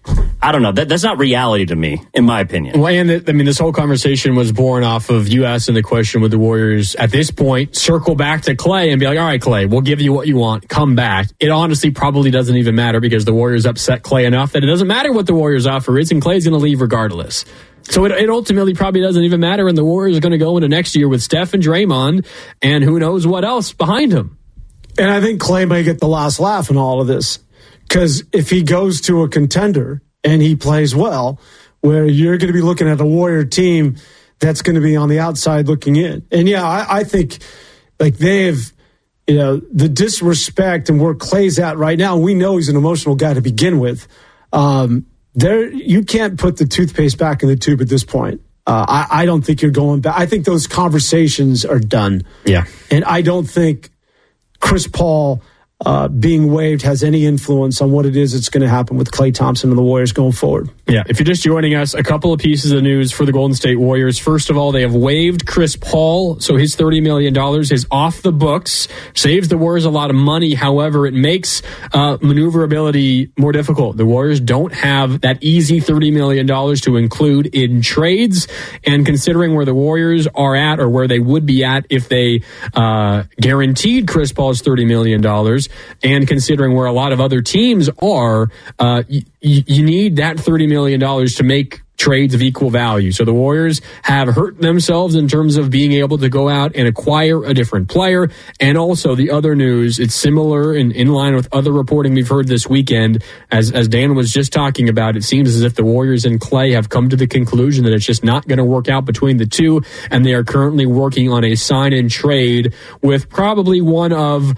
I don't know. That, that's not reality to me, in my opinion. Well, and I mean, this whole conversation was born off of you asking the question with the Warriors at this point, circle back to Clay and be like, all right, Clay, we'll give you what you want. Come back. It honestly probably doesn't even matter because the Warriors upset Clay enough that it doesn't matter what the Warriors offer is, and Clay's going to leave regardless. So it, it ultimately probably doesn't even matter, and the Warriors are going to go into next year with Steph and Draymond and who knows what else behind him. And I think Clay may get the last laugh in all of this because if he goes to a contender and he plays well, where you're going to be looking at a Warrior team that's going to be on the outside looking in. And yeah, I, I think like they've, you know, the disrespect and where Clay's at right now, we know he's an emotional guy to begin with. Um, there, you can't put the toothpaste back in the tube at this point. Uh, I, I don't think you're going back. I think those conversations are done. Yeah. And I don't think Chris Paul Uh, being waived has any influence on what it is that's going to happen with Klay Thompson and the Warriors going forward. Yeah, if you're just joining us, a couple of pieces of news for the Golden State Warriors. First of all, they have waived Chris Paul, so his thirty million dollars is off the books. Saves the Warriors a lot of money. However, it makes uh, maneuverability more difficult. The Warriors don't have that easy thirty million dollars to include in trades, and considering where the Warriors are at or where they would be at if they uh, guaranteed Chris Paul's thirty million dollars, and considering where a lot of other teams are, uh, y- you need that thirty million dollars to make trades of equal value. So the Warriors have hurt themselves in terms of being able to go out and acquire a different player. And also the other news, it's similar and in line with other reporting we've heard this weekend. As, as Dan was just talking about, it seems as if the Warriors and Clay have come to the conclusion that it's just not going to work out between the two. And they are currently working on a sign and trade with probably one of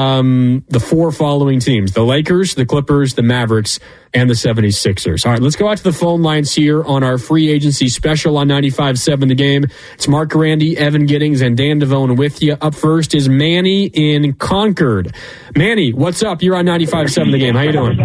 um, the four following teams: the Lakers, the Clippers, the Mavericks, and the seventy-sixers. All right, let's go out to the phone lines here on our free agency special on ninety-five point seven The Game. It's Mark Randy, Evan Giddings, and Dan Devone with you. Up first is Manny in Concord. Manny, what's up? You're on ninety-five point seven The Game. How you doing?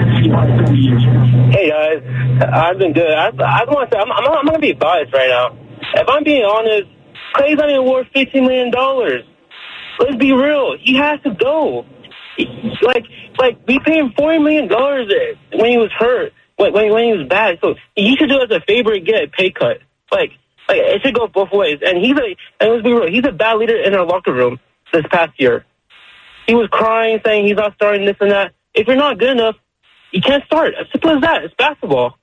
Hey, guys. I've been good. I, I want to say, I'm, I'm, I'm going to be biased right now. If I'm being honest, Clay's not even worth fifteen million dollars. Let's be real. He has to go. Like, like we paid him forty million dollars when he was hurt, when, when, when he was bad. So he should do us a favor and get a pay cut. Like, Like, it should go both ways. And he's a, and let's be real, he's a bad leader in our locker room this past year. He was crying, saying he's not starting this and that. If you're not good enough, you can't start. As simple as that. It's basketball.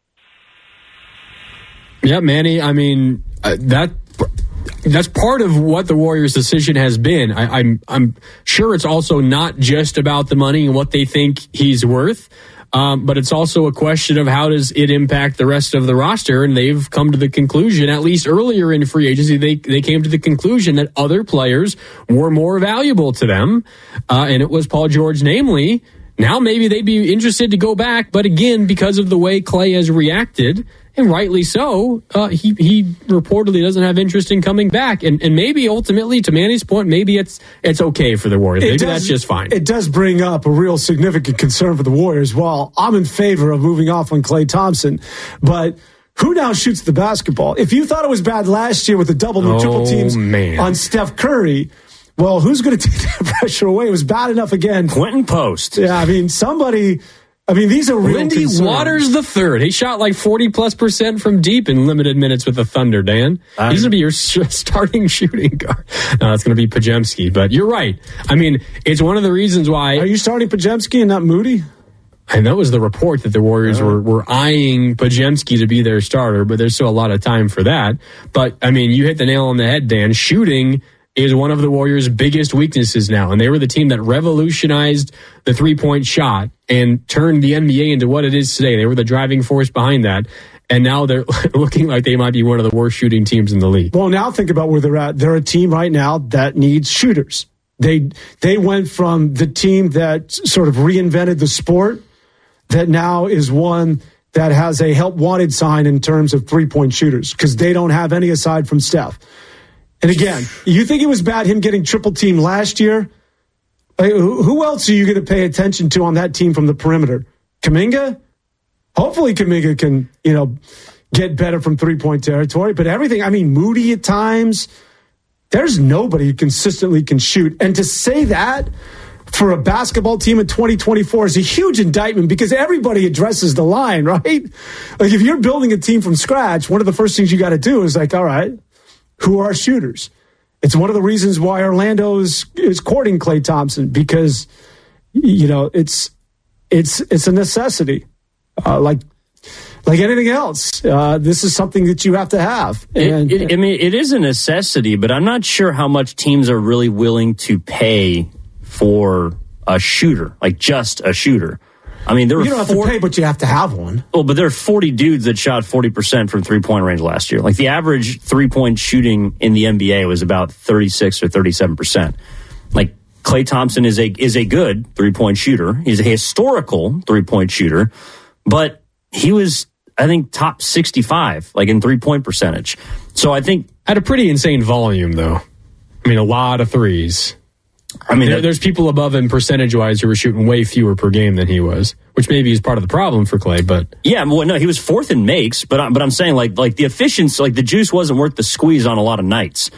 Yeah, Manny, I mean, uh, that that's part of what the Warriors' decision has been. I, I'm I'm sure it's also not just about the money and what they think he's worth, um, but it's also a question of how does it impact the rest of the roster. And they've come to the conclusion, at least earlier in free agency, they they came to the conclusion that other players were more valuable to them, uh, and it was Paul George, namely. Now maybe they'd be interested to go back, but again, because of the way Clay has reacted, and rightly so, uh, he he reportedly doesn't have interest in coming back. And and maybe ultimately, to Manny's point, maybe it's it's okay for the Warriors. Maybe does, that's just fine. It does bring up a real significant concern for the Warriors. Well, I'm in favor of moving off on Klay Thompson, but who now shoots the basketball? If you thought it was bad last year with the double and oh, triple teams man. on Steph Curry, well, who's going to take that pressure away? It was bad enough again. Quentin Post. Yeah, I mean, somebody... I mean, these are real Lindy concerns. Waters the third. He shot like forty plus percent from deep in limited minutes with the Thunder, Dan. Um, He's going to be your starting shooting guard. No, it's going to be Podziemski. But you're right. I mean, it's one of the reasons why... Are you starting Podziemski and not Moody? And that was the report that the Warriors oh. were, were eyeing Podziemski to be their starter, but there's still a lot of time for that. But, I mean, you hit the nail on the head, Dan. Shooting is one of the Warriors' biggest weaknesses now. And they were the team that revolutionized the three-point shot and turned the N B A into what it is today. They were the driving force behind that. And now they're looking like they might be one of the worst shooting teams in the league. Well, now think about where they're at. They're a team right now that needs shooters. They they went from the team that sort of reinvented the sport that now is one that has a help wanted sign in terms of three-point shooters because they don't have any aside from Steph. And again, you think it was bad him getting triple teamed last year? Like, who else are you going to pay attention to on that team from the perimeter? Kuminga? Hopefully Kuminga can, you know, get better from three-point territory. But everything, I mean, Moody at times, there's nobody who consistently can shoot. And to say that for a basketball team in twenty twenty-four is a huge indictment because everybody addresses the line, right? Like if you're building a team from scratch, one of the first things you got to do is like, all right, who are shooters? It's one of the reasons why Orlando is, is courting Klay Thompson because, you know, it's it's it's a necessity. Uh, like like anything else, uh, this is something that you have to have. And, it, it, I mean, it is a necessity, but I'm not sure how much teams are really willing to pay for a shooter, like just a shooter. I mean, there were you don't have four, to pay, but you have to have one. Well, but there are forty dudes that shot forty percent from three-point range last year. Like the average three-point shooting in the N B A was about thirty-six or thirty-seven percent. Like Klay Thompson is a is a good three-point shooter. He's a historical three-point shooter, but he was, I think, top sixty-five, like in three-point percentage. So I think at a pretty insane volume, though. I mean, a lot of threes. I mean, there, there's people above him percentage-wise who were shooting way fewer per game than he was, which maybe is part of the problem for Klay. But yeah, well, no, he was fourth in makes, but I, but I'm saying like like the efficiency, like the juice wasn't worth the squeeze on a lot of nights,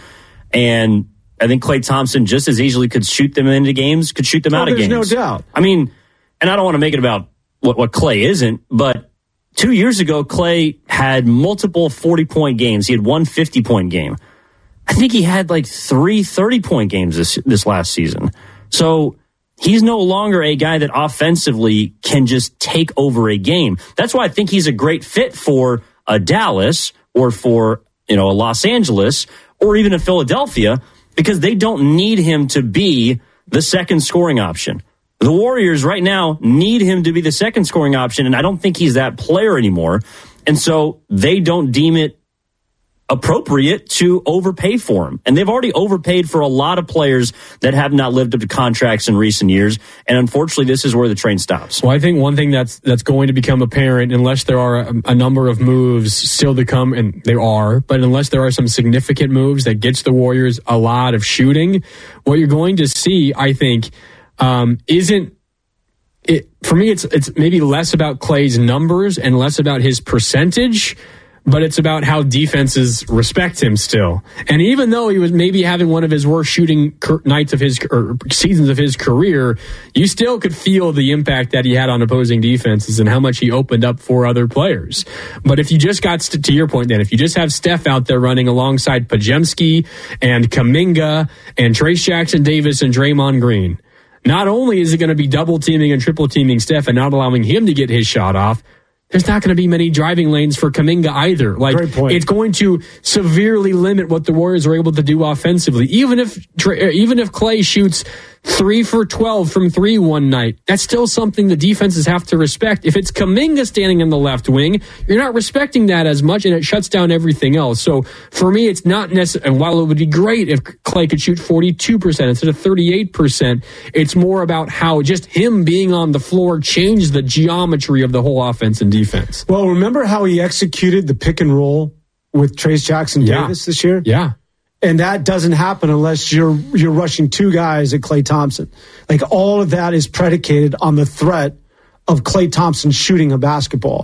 and I think Klay Thompson just as easily could shoot them into games, could shoot them well, out of games. There's no doubt. I mean, and I don't want to make it about what what Klay isn't, but two years ago, Klay had multiple forty-point games. He had one fifty-point game. I think he had like three thirty-point games this this last season. So he's no longer a guy that offensively can just take over a game. That's why I think he's a great fit for a Dallas or for, you know, a Los Angeles or even a Philadelphia because they don't need him to be the second scoring option. The Warriors right now need him to be the second scoring option, and I don't think he's that player anymore. And so they don't deem it appropriate to overpay for him. And they've already overpaid for a lot of players that have not lived up to contracts in recent years. And unfortunately, this is where the train stops. Well, I think one thing that's that's going to become apparent, unless there are a, a number of moves still to come, and there are, but unless there are some significant moves that gets the Warriors a lot of shooting, what you're going to see, I think, um, isn't it, for me, it's it's maybe less about Klay's numbers and less about his percentage. but it's about how defenses respect him still. And even though he was maybe having one of his worst shooting nights of his or seasons of his career, you still could feel the impact that he had on opposing defenses and how much he opened up for other players. But if you just got to, to your point, Dan, if you just have Steph out there running alongside Podziemski and Kuminga and Trayce Jackson-Davis and Draymond Green, not only is it going to be double teaming and triple teaming Steph and not allowing him to get his shot off, there's not going to be many driving lanes for Kuminga either. Like, it's going to severely limit what the Warriors are able to do offensively. Even if even if Klay shoots three for twelve from three one night, that's still something the defenses have to respect. If it's Kuminga standing in the left wing, you're not respecting that as much, and it shuts down everything else. So for me, it's not necessary. While it would be great if Klay could shoot forty-two percent instead of thirty-eight percent, it's more about how just him being on the floor changed the geometry of the whole offense and defense. Defense. Well, remember how he executed the pick and roll with Trayce Jackson-Davis yeah. this year? Yeah. And that doesn't happen unless you're you're rushing two guys at Klay Thompson. Like, all of that is predicated on the threat of Klay Thompson shooting a basketball.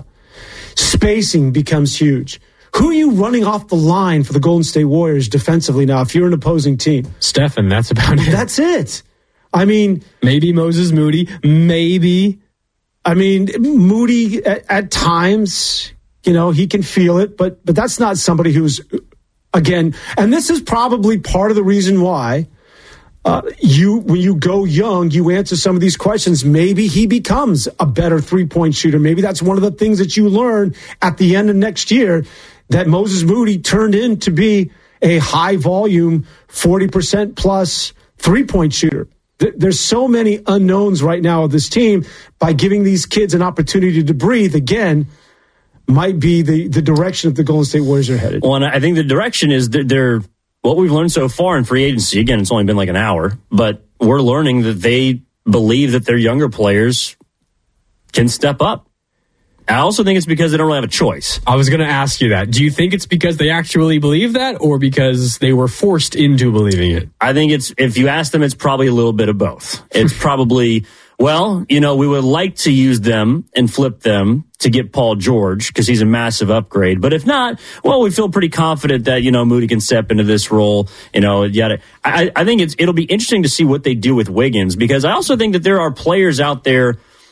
Spacing becomes huge. Who are you running off the line for the Golden State Warriors defensively now if you're an opposing team? Stephen, that's about it. That's it. I mean, maybe Moses Moody, maybe... I mean, Moody at, at times, you know, he can feel it, but but that's not somebody who's, again, and this is probably part of the reason why uh, you, when you go young, you answer some of these questions. Maybe he becomes a better three-point shooter. Maybe that's one of the things that you learn at the end of next year, that Moses Moody turned in to be a high-volume, forty percent plus three-point shooter. There's so many unknowns right now of this team. By giving these kids an opportunity to breathe, again, might be the, the direction that the Golden State Warriors are headed. Well, and I think the direction is that they're, what we've learned so far in free agency, again, it's only been like an hour, but we're learning that they believe that their younger players can step up. I also think it's because they don't really have a choice. I was going to ask you that. Do you think it's because they actually believe that, or because they were forced into believing it? I think it's, if you ask them, it's probably a little bit of both. It's probably, well, you know, we would like to use them and flip them to get Paul George because he's a massive upgrade. But if not, well, we feel pretty confident that, you know, Moody can step into this role. You know, yet I, I think it's, it'll be interesting to see what they do with Wiggins, because I also think that there are players out there,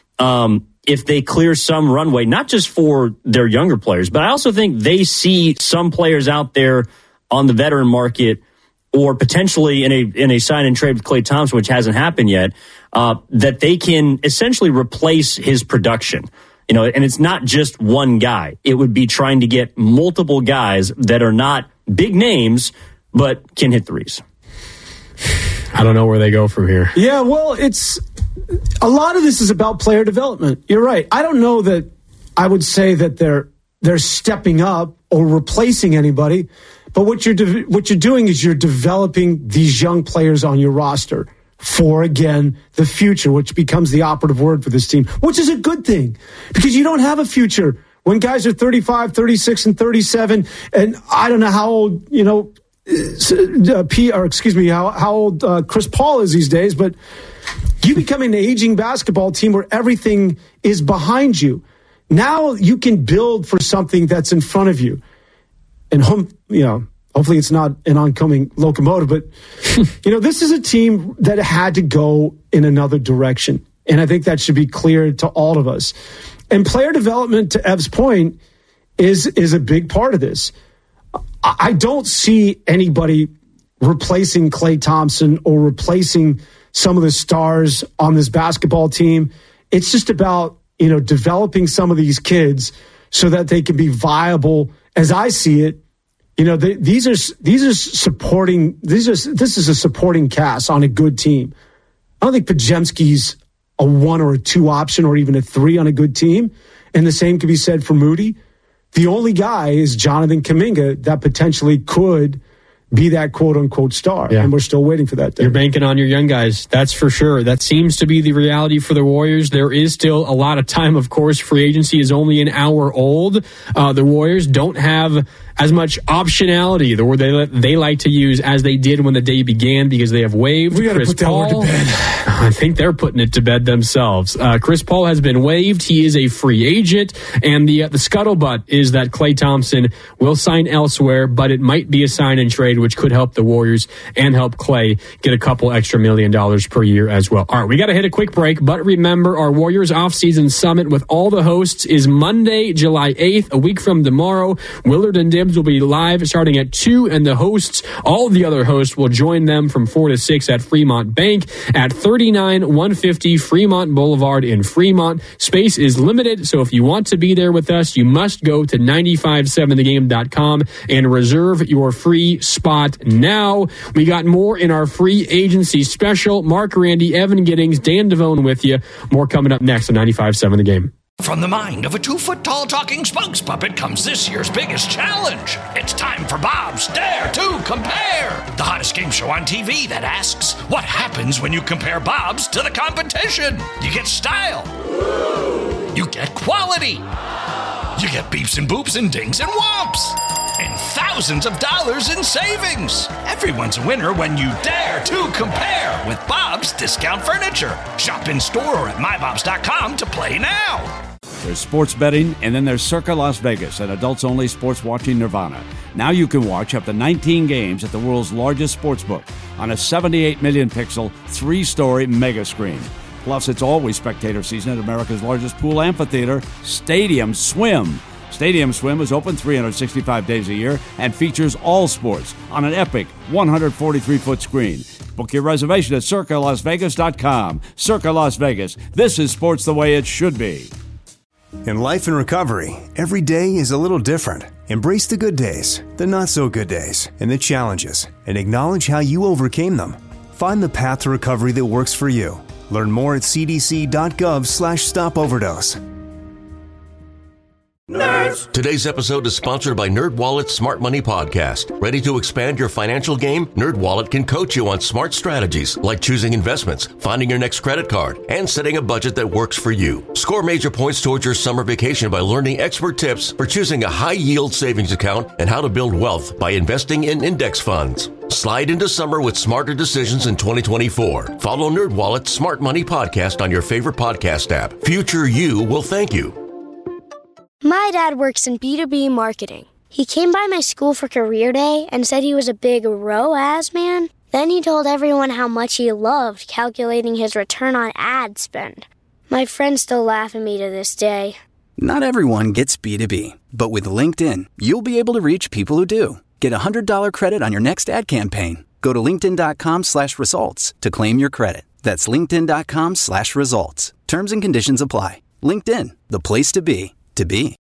um, if they clear some runway, not just for their younger players, but I also think they see some players out there on the veteran market, or potentially in a in a sign and trade with Klay Thompson, which hasn't happened yet, uh, that they can essentially replace his production. You know, and it's not just one guy. It would be trying to get multiple guys that are not big names, but can hit threes. I don't know where they go from here. Yeah, well, it's... a lot of this is about player development. You're right. I don't know that I would say that they're they're stepping up or replacing anybody, but what you're de- what you're doing is you're developing these young players on your roster for, again, the future, which becomes the operative word for this team, which is a good thing, because you don't have a future when guys are thirty-five, thirty-six, and thirty-seven, and I don't know how old, you know, uh, P, or excuse me, how, how old uh, Chris Paul is these days, but you become an aging basketball team where everything is behind you. Now you can build for something that's in front of you. And, home, you know, hopefully it's not an oncoming locomotive, but, you know, this is a team that had to go in another direction. And I think that should be clear to all of us. And player development, to Ev's point, is, is a big part of this. I don't see anybody replacing Klay Thompson or replacing some of the stars on this basketball team. It's just about, you know, developing some of these kids so that they can be viable. As I see it, you know, they, these are these are supporting. These are this is a supporting cast on a good team. I don't think Podziemski's a one or a two option or even a three on a good team, and the same can be said for Moody. The only guy is Jonathan Kuminga that potentially could be that quote-unquote star, yeah. And we're still waiting for that day. You're banking on your young guys, that's for sure. That seems to be the reality for the Warriors. There is still a lot of time, of course. Free agency is only an hour old. Uh, the Warriors don't have as much optionality, the word they they like to use, as they did when the day began, because they have waived we Chris put that Paul. word to bed. I think they're putting it to bed themselves. Uh, Chris Paul has been waived. He is a free agent, and the uh, the scuttlebutt is that Klay Thompson will sign elsewhere, but it might be a sign and trade, which could help the Warriors and help Klay get a couple extra million dollars per year as well. All right, we got to hit a quick break, but remember, our Warriors offseason summit with all the hosts is Monday, July eighth, a week from tomorrow. Willard and Dibs will be live starting at two, and the hosts, all the other hosts, will join them from four to six at Fremont Bank at thirty-nine one fifty Fremont Boulevard in Fremont. Space is limited, so if you want to be there with us, you must go to nine five seven the game dot com and reserve your free spot now. We got more in our free agency special. Mark Randy, Evan Giddings, Dan Devone with you. More coming up next on ninety-five seven The Game. From the mind of a two-foot-tall talking spokes puppet comes this year's biggest challenge. It's time for Bob's Dare to Compare, the hottest game show on T V that asks, what happens when you compare Bob's to the competition? You get style. You get quality. You get beeps and boops and dings and whomps. And thousands of dollars in savings. Everyone's a winner when you dare to compare with Bob's Discount Furniture. Shop in store or at my bobs dot com to play now. There's sports betting, and then there's Circa Las Vegas, an adults-only sports watching nirvana. Now you can watch up to nineteen games at the world's largest sportsbook on a seventy-eight million pixel, three-story mega screen. Plus, it's always spectator season at America's largest pool amphitheater, Stadium Swim. Stadium Swim is open three hundred sixty-five days a year and features all sports on an epic one hundred forty-three foot screen. Book your reservation at circa las vegas dot com. Circa Las Vegas. This is sports the way it should be. In life and recovery, every day is a little different. Embrace the good days, the not so good days, and the challenges, and acknowledge how you overcame them. Find the path to recovery that works for you. Learn more at c d c dot gov slash stop overdose. Nerds. Today's episode is sponsored by NerdWallet's Smart Money Podcast. Ready to expand your financial game? NerdWallet can coach you on smart strategies like choosing investments, finding your next credit card, and setting a budget that works for you. Score major points towards your summer vacation by learning expert tips for choosing a high-yield savings account and how to build wealth by investing in index funds. Slide into summer with smarter decisions in twenty twenty-four. Follow NerdWallet's Smart Money Podcast on your favorite podcast app. Future you will thank you. My dad works in B two B marketing. He came by my school for career day and said he was a big R O A S man. Then he told everyone how much he loved calculating his return on ad spend. My friends still laugh at me to this day. Not everyone gets B two B, but with LinkedIn, you'll be able to reach people who do. Get a one hundred dollars credit on your next ad campaign. Go to linkedin dot com slash results to claim your credit. That's linkedin dot com slash results. Terms and conditions apply. LinkedIn, the place to be, to be.